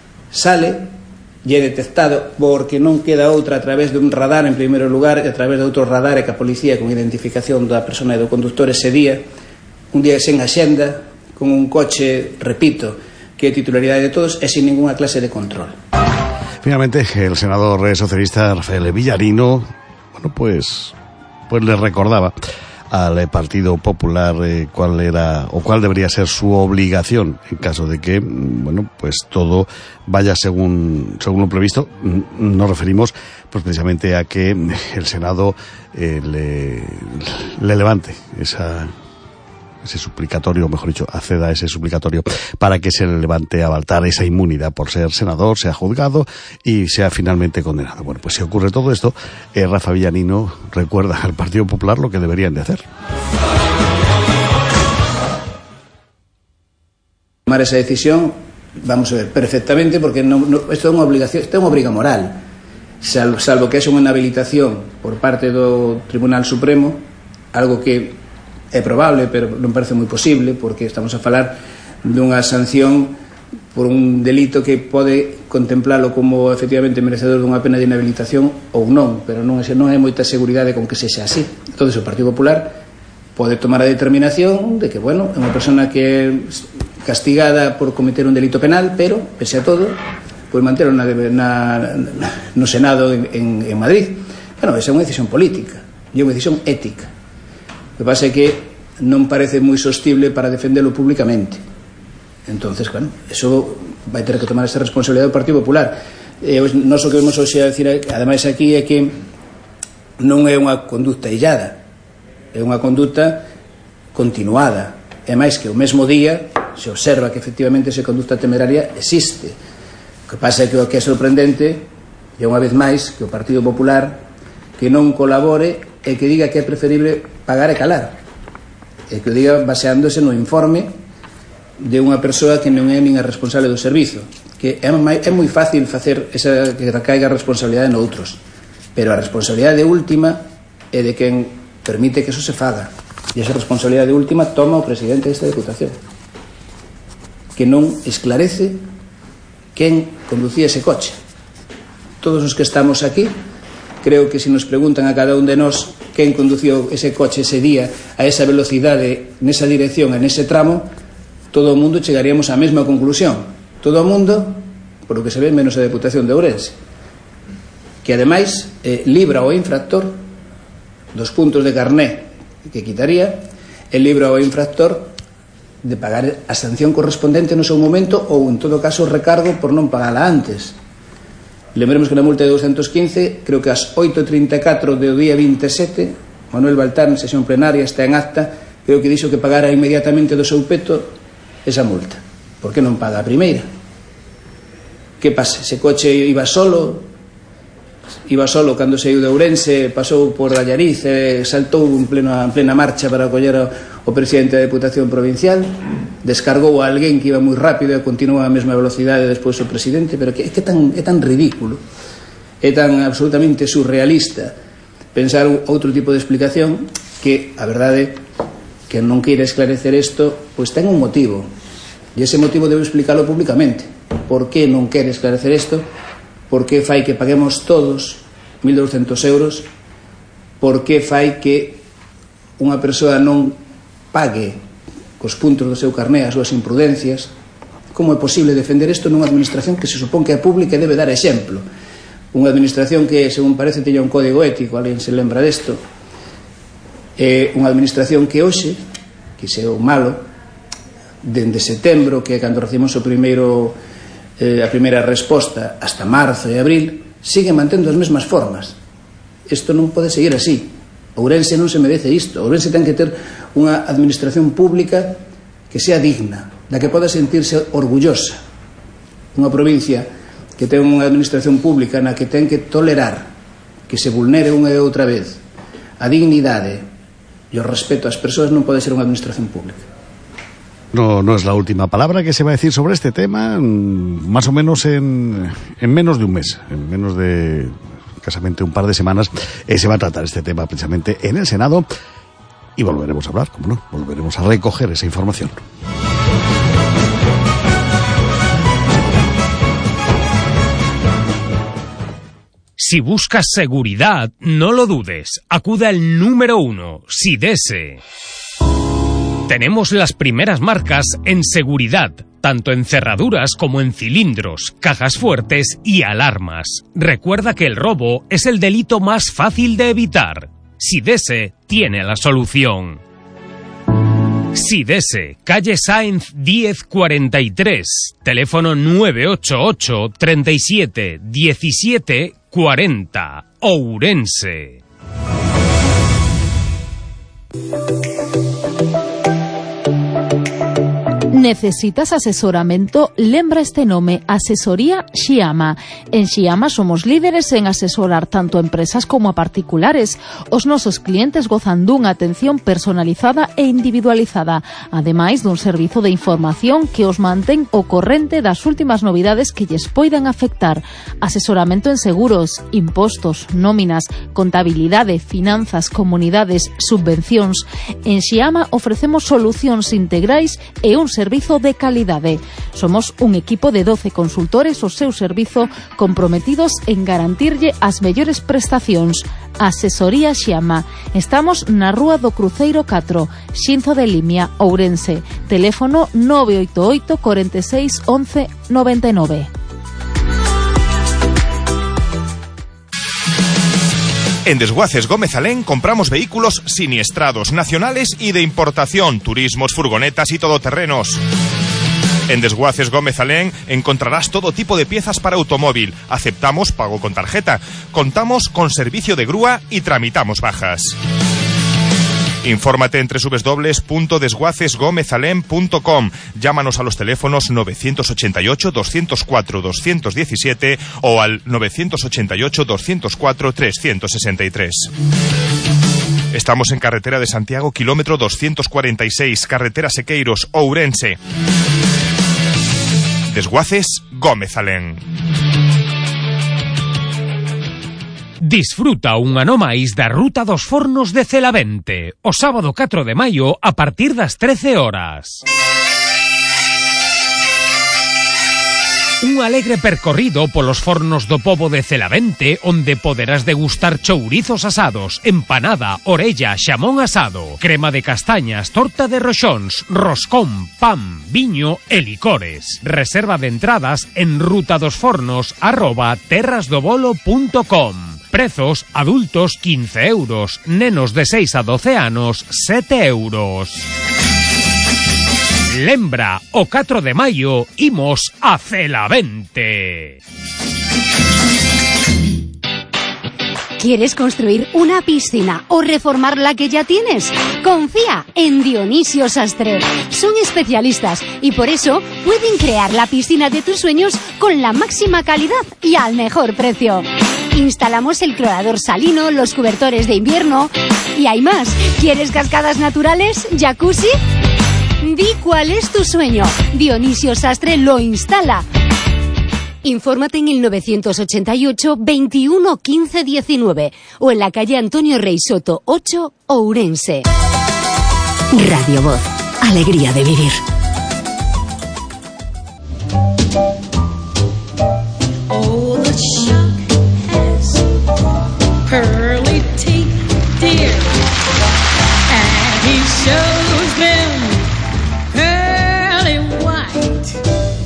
sale e é detectado porque non queda outra a través de un radar en primeiro lugar e a través de outro radar e que a policía con identificación da persona e do conductor ese día, un día sen axenda, con un coche, repito, que é titularidade de todos e sin ninguna clase de control. Finalmente, el senador socialista Rafael Villarino, bueno, pues, pues le recordaba al Partido Popular eh, cuál era o cuál debería ser su obligación en caso de que, bueno, pues todo vaya según según lo previsto. Nos referimos pues precisamente a que el Senado eh, le, le levante esa ese suplicatorio, mejor dicho, acceda a ese suplicatorio para que se le levante a Baltar esa inmunidad por ser senador, sea juzgado y sea finalmente condenado. Bueno, pues si ocurre todo esto, eh, Rafa Villarino recuerda al Partido Popular lo que deberían de hacer. Tomar esa decisión, vamos a ver, perfectamente, porque no, no, esto é unha obligación, esto é unha obriga moral, salvo, salvo que é unha inhabilitación por parte do Tribunal Supremo, algo que é probable, pero non parece moi posible, porque estamos a falar dunha sanción por un delito que pode contemplalo como efectivamente merecedor dunha pena de inhabilitación ou non, pero non, non hai moita seguridade con que sexa así. Entón, o Partido Popular pode tomar a determinación de que, bueno, é unha persona que é castigada por cometer un delito penal, pero, pese a todo, pois mantelo na, na, no Senado en, en, en Madrid. Bueno, esa é unha decisión política e unha decisión ética. O que pasa é que non parece moi sostible para defendelo públicamente. Entonces, bueno, eso vai ter que tomar esa responsabilidade do Partido Popular. E nós o que vemos hoxe a decir, ademais aquí, é que non é unha conducta illada, é unha conduta continuada. É máis que o mesmo día se observa que efectivamente esa conduta temeraria existe. O que pasa é que o que é sorprendente é unha vez máis que o Partido Popular que non colabore e que diga que é preferible pagar e calar, e que o diga baseándose no informe de unha persoa que non é nin a responsable do servizo, que é, é moi fácil facer esa, que recaiga a responsabilidade noutros, pero a responsabilidade última é de quen permite que eso se faga, e esa responsabilidade última toma o presidente desta Deputación, que non esclarece quen conducía ese coche. Todos os que estamos aquí, creo que se nos preguntan a cada un de nós quen conduciu ese coche ese día a esa velocidade, nesa dirección, en ese tramo, todo o mundo chegaríamos á mesma conclusión. Todo o mundo, por lo que se ve, menos a Deputación de Ourense, que ademais eh, libra ao infractor dos puntos de carné que quitaría, e libra ao infractor de pagar a sanción correspondente no seu momento ou, en todo caso, o recargo por non pagala antes. Lembremos que na multa de doscientos quince, creo que ás oito e trinta e catro do día vinte e sete, Manuel Baltar, en sesión plenaria, está en acta, creo que dixo que pagara inmediatamente do seu peto esa multa. Por que non paga a primeira? Que pasa? Ese coche iba solo... Iba solo cando saiu de Ourense, pasou por Allariz e saltou en plena, en plena marcha para coller o presidente da Deputación Provincial, descargou a alguén que iba moi rápido e continúa a mesma velocidade despois o presidente, pero que é, que tan, é tan ridículo, é tan absolutamente surrealista pensar outro tipo de explicación que, a verdade, que non queira esclarecer isto, pois ten un motivo, e ese motivo debe explicarlo públicamente. Por que non quere esclarecer isto? Por que fai que paguemos todos mil douscentos euros? Por que fai que unha persoa non pague cos puntos do seu carné as súas imprudencias? Como é posible defender isto nunha administración que se supón que é pública e debe dar exemplo? Unha administración que, según parece, teña un código ético, alguén se lembra desto. É unha administración que hoxe, que se o malo, dende setembro, que é cando recibimos o primeiro... a primeira resposta hasta marzo e abril, sigue mantendo as mesmas formas. Isto non pode seguir así. Ourense non se merece isto. Ourense ten que ter unha administración pública que sea digna, da que poda sentirse orgullosa. Unha provincia que ten unha administración pública na que ten que tolerar que se vulnere unha e outra vez a dignidade e o respeto ás persoas non pode ser unha administración pública. No, no es la última palabra que se va a decir sobre este tema, más o menos en, en menos de un mes, en menos de escasamente un par de semanas, eh, se va a tratar este tema precisamente en el Senado y volveremos a hablar, como no, volveremos a recoger esa información. Si buscas seguridad, no lo dudes, acude al número uno, Sidese. Tenemos las primeras marcas en seguridad, tanto en cerraduras como en cilindros, cajas fuertes y alarmas. Recuerda que el robo es el delito más fácil de evitar. Sidese tiene la solución. Sidese, calle Sáenz diez cuarenta y tres, teléfono nueve ocho ocho, treinta y siete, diecisiete, cuarenta, Ourense. ¿Necesitas asesoramento? Lembra este nome, Asesoría Xiama. En Xiama somos líderes en asesorar tanto a empresas como a particulares. Os nosos clientes gozan dunha atención personalizada e individualizada, ademais dun servizo de información que os mantén o corrente das últimas novidades que lles poidan afectar. Asesoramento en seguros, impostos, nóminas, contabilidade, finanzas, comunidades, subvencións. En Xiama ofrecemos solucións integrais e un servizo de calidade. Somos un equipo de doce consultores ao seu servizo comprometidos en garantirlle as mellores prestacións. Asesoría Xiama. Estamos na Rúa do Cruceiro catro, Xinzo de Limia, Ourense. Teléfono nove oito oito, cuarenta y seis, once, noventa y nueve. En Desguaces Gómez Alén compramos vehículos siniestrados, nacionales y de importación, turismos, furgonetas y todoterrenos. En Desguaces Gómez Alén encontrarás todo tipo de piezas para automóvil. Aceptamos pago con tarjeta. Contamos con servicio de grúa y tramitamos bajas. Infórmate en doble u doble u doble u punto desguaces gómez alén punto com. Llámanos a los teléfonos nueve ocho ocho, dos cero cuatro, dos uno siete o al nueve ocho ocho, dos cero cuatro, tres seis tres. Estamos en carretera de Santiago, kilómetro doscientos cuarenta y seis, carretera Sequeiros, Ourense. Desguaces Gómez Alén. Disfruta un ano máis da Ruta dos Fornos de Celavente, o sábado catro de maio a partir das trece horas. Un alegre percorrido polos fornos do pobo de Celavente, onde poderás degustar chourizos asados, empanada, orella, xamón asado, crema de castañas, torta de roxóns, roscón, pan, viño e licores. Reserva de entradas en rutadosfornos arroba terrasdobolo punto com. Prezos: adultos quince euros, nenos de seis a doce anos sete euros. Lembra, o catro de maio, imos a Celavente. ¿Quieres construir una piscina o reformar la que ya tienes? Confía en Dionisio Sastre. Son especialistas y por eso pueden crear la piscina de tus sueños con la máxima calidad y al mejor precio. Instalamos el clorador salino, los cobertores de invierno y hay más. ¿Quieres cascadas naturales? ¿Jacuzzi? Di cuál es tu sueño. Dionisio Sastre lo instala. Infórmate en el novecientos ochenta y ocho, veintiuno, quince, diecinueve o en la calle Antonio Rey Soto ocho, Ourense. Radio Voz. Alegría de vivir. Oh, the shark has pearly teeth, dear, and he shows them pearly white.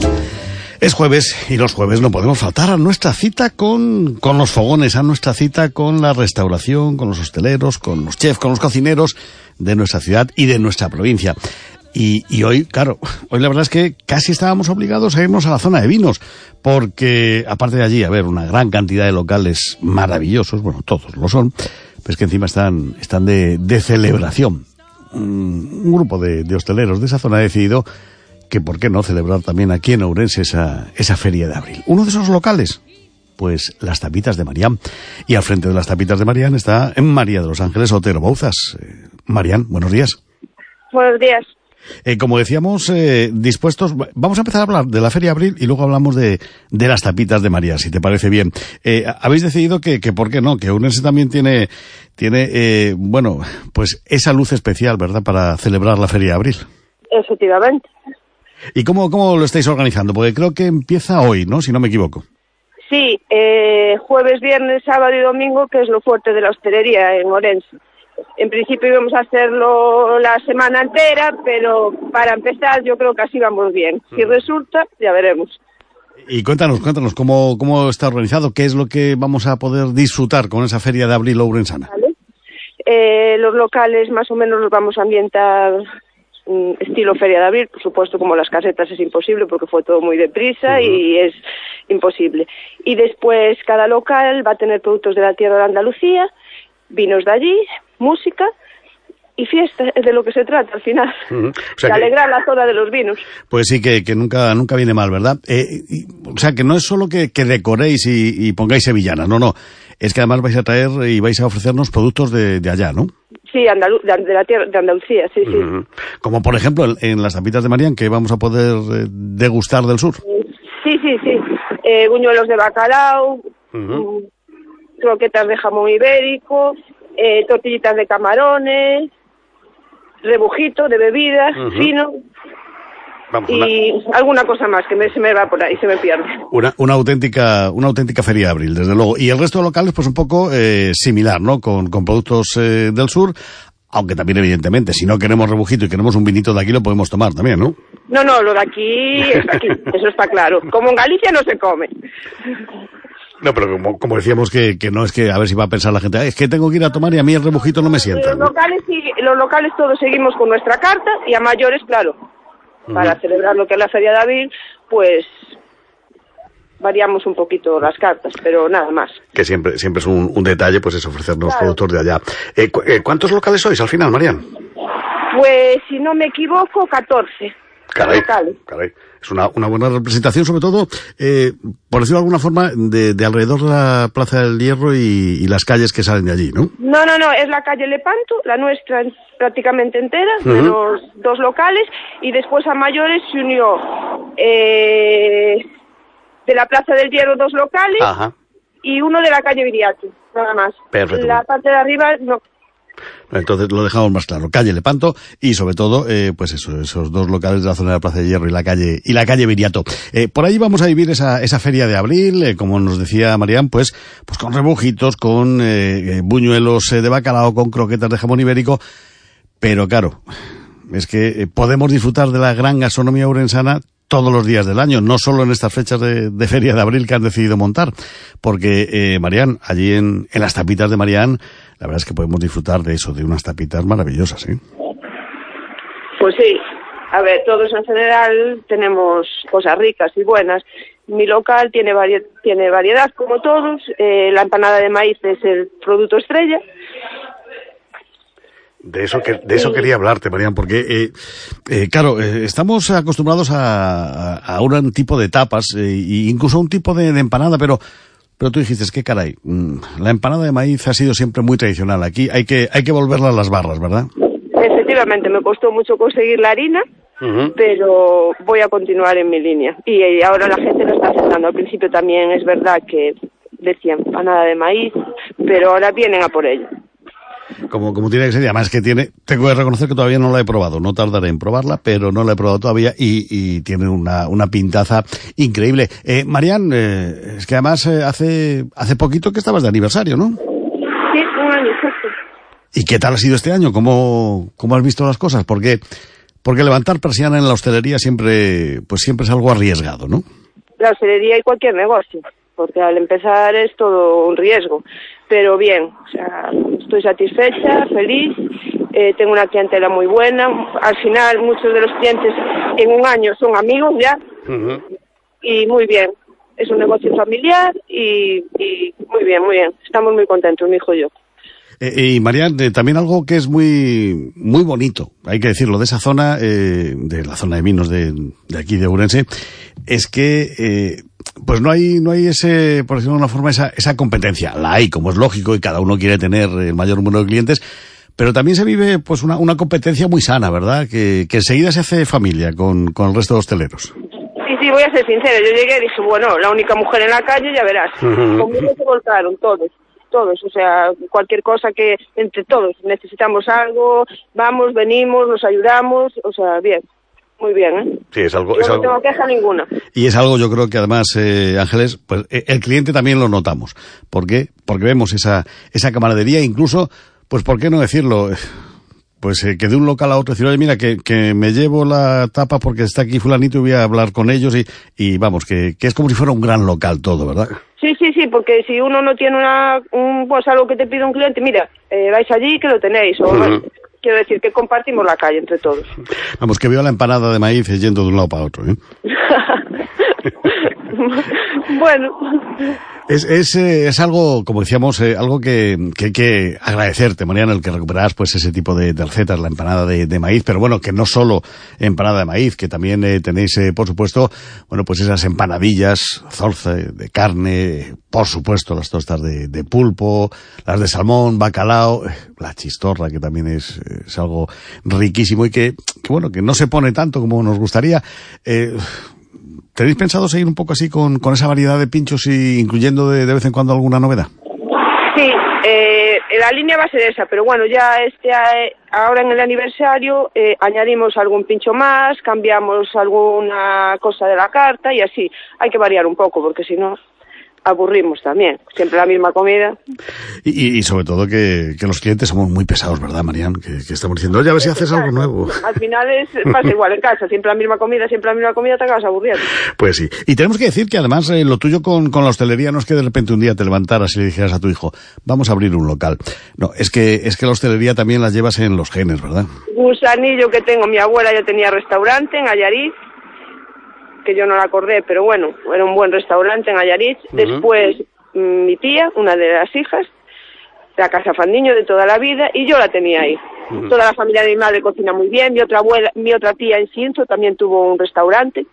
Es jueves y los jueves no podemos faltar a nuestra cita con, con los fogones, a nuestra cita con la restauración, con los hosteleros, con los chefs, con los cocineros de nuestra ciudad y de nuestra provincia. Y, y hoy, claro, hoy la verdad es que casi estábamos obligados a irnos a la zona de vinos, porque aparte de allí, a ver, una gran cantidad de locales maravillosos, bueno, todos lo son, pues que encima están, están de, de celebración. Un, un grupo de, de hosteleros de esa zona ha decidido que por qué no celebrar también aquí en Ourense esa, esa feria de abril. Uno de esos locales, pues las Tapitas de Marián. Y al frente de las Tapitas de Marián está en María de los Ángeles Otero Bouzas. Eh, Marián, buenos días. Buenos días. Eh, como decíamos, eh, dispuestos, vamos a empezar a hablar de la feria de abril y luego hablamos de, de las Tapitas de Marián, si te parece bien. Eh, habéis decidido que, que por qué no, que Ourense también tiene, tiene eh, bueno, pues esa luz especial, ¿verdad?, para celebrar la feria de abril. Efectivamente. ¿Y cómo, cómo lo estáis organizando? Porque creo que empieza hoy, ¿no?, si no me equivoco. Sí, eh, jueves, viernes, sábado y domingo, que es lo fuerte de la hostelería en Ourense. En principio íbamos a hacerlo la semana entera, pero para empezar yo creo que así vamos bien. Si resulta, ya veremos. Y cuéntanos, cuéntanos, ¿cómo, cómo está organizado? ¿Qué es lo que vamos a poder disfrutar con esa feria de abril ourensana? ¿Vale? Eh, los locales más o menos los vamos a ambientar estilo feria de abril, por supuesto, como las casetas es imposible porque fue todo muy deprisa. Uh-huh. Y es imposible. Y después cada local va a tener productos de la tierra de Andalucía, vinos de allí, música y fiesta, es de lo que se trata al final. Uh-huh. O sea, de que alegrar la zona de los vinos. Pues sí, que, que nunca nunca viene mal, ¿verdad? Eh, y, o sea, que no es solo que, que decoréis y, y pongáis sevillanas, no, no. Es que además vais a traer y vais a ofrecernos productos de, de allá, ¿no? Sí, Andalu- de, de la tierra de Andalucía, sí, sí. Uh-huh. Como por ejemplo en, en las Tapitas de Marián, que vamos a poder eh, degustar del sur. Sí, sí, sí. Eh, buñuelos de bacalao, uh-huh. croquetas de jamón ibérico, eh, tortillitas de camarones, rebujito de bebida, uh-huh. fino. Vamos, y una... alguna cosa más que me, se me va por ahí, se me pierde. Una, una auténtica una auténtica feria de abril, desde luego. Y el resto de locales, pues un poco eh, similar, ¿no? Con, con productos eh, del sur, aunque también, evidentemente, si no queremos rebujito y queremos un vinito de aquí, lo podemos tomar también, ¿no? No, no, lo de aquí es de aquí, eso está claro. Como en Galicia no se come. No, pero como, como decíamos que, que no es que, a ver si va a pensar la gente, es que tengo que ir a tomar y a mí el rebujito no me sienta. Los locales, los locales todos seguimos con nuestra carta y a mayores, claro. Para uh-huh. celebrar lo que es la feria de abril, pues variamos un poquito las cartas, pero nada más. Que siempre siempre es un, un detalle, pues es ofrecernos claro. productos de allá. Eh, cu- eh, ¿Cuántos locales sois al final, Marián? Pues, si no me equivoco, catorce. Caray, caray. Es una, una buena representación, sobre todo, eh, por decirlo de alguna forma, de, de alrededor de la Plaza del Hierro y, y las calles que salen de allí, ¿no? No, no, no, es la calle Lepanto, la nuestra prácticamente entera, uh-huh. de los dos locales, y después a mayores se unió eh, de la Plaza del Hierro dos locales. Ajá. Y uno de la calle Viriato, nada más. Perfecto. La parte de arriba no. Entonces lo dejamos más claro, calle Lepanto y sobre todo, eh, pues eso, esos dos locales de la zona de la Plaza de Hierro y la calle y la calle Viriato. Eh, por ahí vamos a vivir esa esa feria de abril, eh, como nos decía Marián, pues pues con rebujitos, con eh, buñuelos eh, de bacalao, con croquetas de jamón ibérico, pero claro, es que eh, podemos disfrutar de la gran gastronomía ourensana todos los días del año, no solo en estas fechas de, de feria de abril que han decidido montar, porque eh, Marián, allí en, en las Tapitas de Marián, la verdad es que podemos disfrutar de eso, de unas tapitas maravillosas, ¿eh? Pues sí, A ver, todos en general tenemos cosas ricas y buenas. Mi local tiene, vari tiene variedad, como todos. Eh, la empanada de maíz es el producto estrella. De eso que de eso quería hablarte, Marian, porque eh, eh, claro, eh, estamos acostumbrados a, a, a un tipo de tapas eh, e incluso a un tipo de, de empanada, pero pero tú dijiste, ¿qué caray? La empanada de maíz ha sido siempre muy tradicional. Aquí hay que hay que volverla a las barras, ¿verdad? Efectivamente, me costó mucho conseguir la harina, uh-huh. pero voy a continuar en mi línea. Y, y ahora la gente lo está aceptando. Al principio también es verdad que decían empanada de maíz, pero ahora vienen a por ello. Como, como tiene que ser, y además que tiene, tengo que reconocer que todavía no la he probado, no tardaré en probarla, pero no la he probado todavía y, y tiene una, una pintaza increíble. Eh, Marian, eh, es que además eh, hace, hace poquito que estabas de aniversario, ¿no? Sí, un año, exacto. ¿Y qué tal ha sido este año? ¿Cómo, cómo has visto las cosas? Porque, porque levantar persiana en la hostelería siempre, pues siempre es algo arriesgado, ¿no? La hostelería y cualquier negocio, porque al empezar es todo un riesgo. Pero bien, o sea, estoy satisfecha, feliz, eh, tengo una clientela muy buena. Al final, muchos de los clientes en un año son amigos ya, uh-huh. y muy bien. Es un negocio familiar y, y muy bien, muy bien. Estamos muy contentos, mi hijo y yo. Eh, y Marian, eh, también algo que es muy muy bonito, hay que decirlo, de esa zona, eh, de la zona de vinos de, de aquí de Ourense, es que eh, pues no hay no hay ese, por decirlo de una forma, esa esa competencia. La hay, como es lógico, y cada uno quiere tener el mayor número de clientes, pero también se vive pues una una competencia muy sana, ¿verdad? Que, que enseguida se hace familia con, con el resto de hosteleros. Sí, sí, voy a ser sincera, yo llegué y dije, bueno, la única mujer en la calle, ya verás. Uh-huh. Conmigo se volcaron todos. todos, o sea, cualquier cosa que entre todos necesitamos algo, vamos, venimos, nos ayudamos, o sea, bien, muy bien, ¿eh? Sí, es algo, yo es no algo... tengo queja ninguna. Y es algo, yo creo que además, eh, Ángeles, pues el cliente también lo notamos. ¿Por qué? Porque vemos esa esa camaradería, incluso, pues ¿por qué no decirlo? Pues eh, que de un local a otro decir, oye, mira, que, que me llevo la tapa porque está aquí fulanito y voy a hablar con ellos y, y vamos, que, que es como si fuera un gran local todo, ¿verdad? Sí, sí, sí, porque si uno no tiene una, un, pues algo que te pide un cliente, mira, eh, vais allí que lo tenéis, o uh-huh. quiero decir que compartimos la calle entre todos. Vamos, que veo la empanada de maíz yendo de un lado para otro, ¿eh? Bueno... Es, es, eh, es algo, como decíamos, eh, algo que, que hay que agradecerte, Mariana, el que recuperas pues ese tipo de, de recetas, la empanada de, de maíz, pero bueno, que no solo empanada de maíz, que también eh, tenéis, eh, por supuesto, bueno, pues esas empanadillas, zorce, de carne, por supuesto, las tostas de, de pulpo, las de salmón, bacalao, la chistorra, que también es, es algo riquísimo y que, que, bueno, que no se pone tanto como nos gustaría. Eh, ¿Tenéis pensado seguir un poco así con, con esa variedad de pinchos y incluyendo de, de vez en cuando alguna novedad? Sí, eh, la línea va a ser esa, pero bueno, ya este ahora en el aniversario eh, añadimos algún pincho más, cambiamos alguna cosa de la carta y así. Hay que variar un poco porque si no aburrimos también, siempre la misma comida. Y, y, y sobre todo que, que los clientes somos muy pesados, ¿verdad, Marian? Que, que estamos diciendo, oye, a ver si haces algo nuevo. Al final es pasa igual en casa, siempre la misma comida, siempre la misma comida, te acabas aburriendo. Pues sí, y tenemos que decir que además eh, lo tuyo con, con la hostelería no es que de repente un día te levantaras y le dijeras a tu hijo, vamos a abrir un local. No, es que es que la hostelería también la llevas en los genes, ¿verdad? Gusanillo que tengo, mi abuela ya tenía restaurante en Allariz, que yo no la acordé, pero bueno, era un buen restaurante en Allariz. Uh-huh. Después mi tía, una de las hijas, la Casa Fandiño de toda la vida, y yo la tenía ahí. Uh-huh. Toda la familia de mi madre cocina muy bien, mi otra abuela, mi otra tía en Cinto también tuvo un restaurante,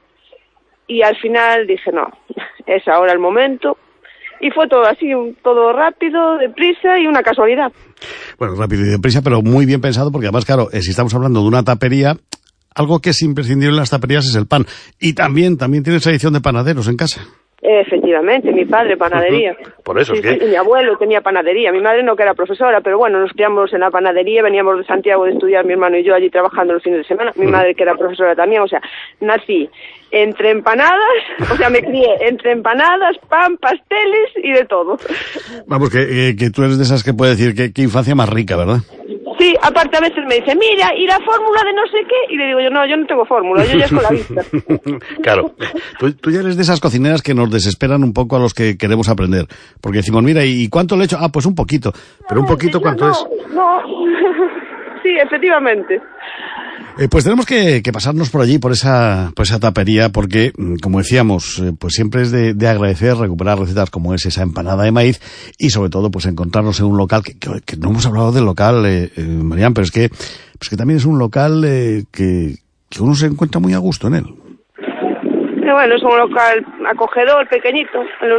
y al final dije, no, es ahora el momento, y fue todo así, todo rápido, deprisa y una casualidad. Bueno, rápido y deprisa, pero muy bien pensado, porque además, claro, si estamos hablando de una tapería, algo que es imprescindible en las taperías es el pan. Y también, también tienes tradición de panaderos en casa. Efectivamente, mi padre panadería. Uh-huh. Por eso sí, es que... Sí, mi abuelo tenía panadería, mi madre no que era profesora, pero bueno, nos criamos en la panadería, veníamos de Santiago de estudiar mi hermano y yo allí trabajando los fines de semana, mi uh-huh. madre que era profesora también, o sea, nací entre empanadas, o sea, me crié entre empanadas, pan, pasteles y de todo. Vamos, que, eh, que tú eres de esas que puede decir que, que infancia más rica, ¿verdad? Sí, aparte a veces me dice, mira, ¿y la fórmula de no sé qué? Y le digo yo, no, yo no tengo fórmula, yo ya es con la vista. Claro, tú, tú ya eres de esas cocineras que nos desesperan un poco a los que queremos aprender. Porque decimos, mira, ¿y cuánto le echo? Ah, pues un poquito. Pero un poquito, ¿cuánto no, es? No, sí, efectivamente. Eh, pues tenemos que, que pasarnos por allí, por esa, por esa tapería, porque, como decíamos, eh, pues siempre es de, de agradecer recuperar recetas como es esa empanada de maíz y sobre todo pues encontrarnos en un local, que, que, que no hemos hablado del local, eh, eh, Marian, pero es que, pues que también es un local eh, que, que uno se encuentra muy a gusto en él. Bueno, es un local acogedor, pequeñito, en los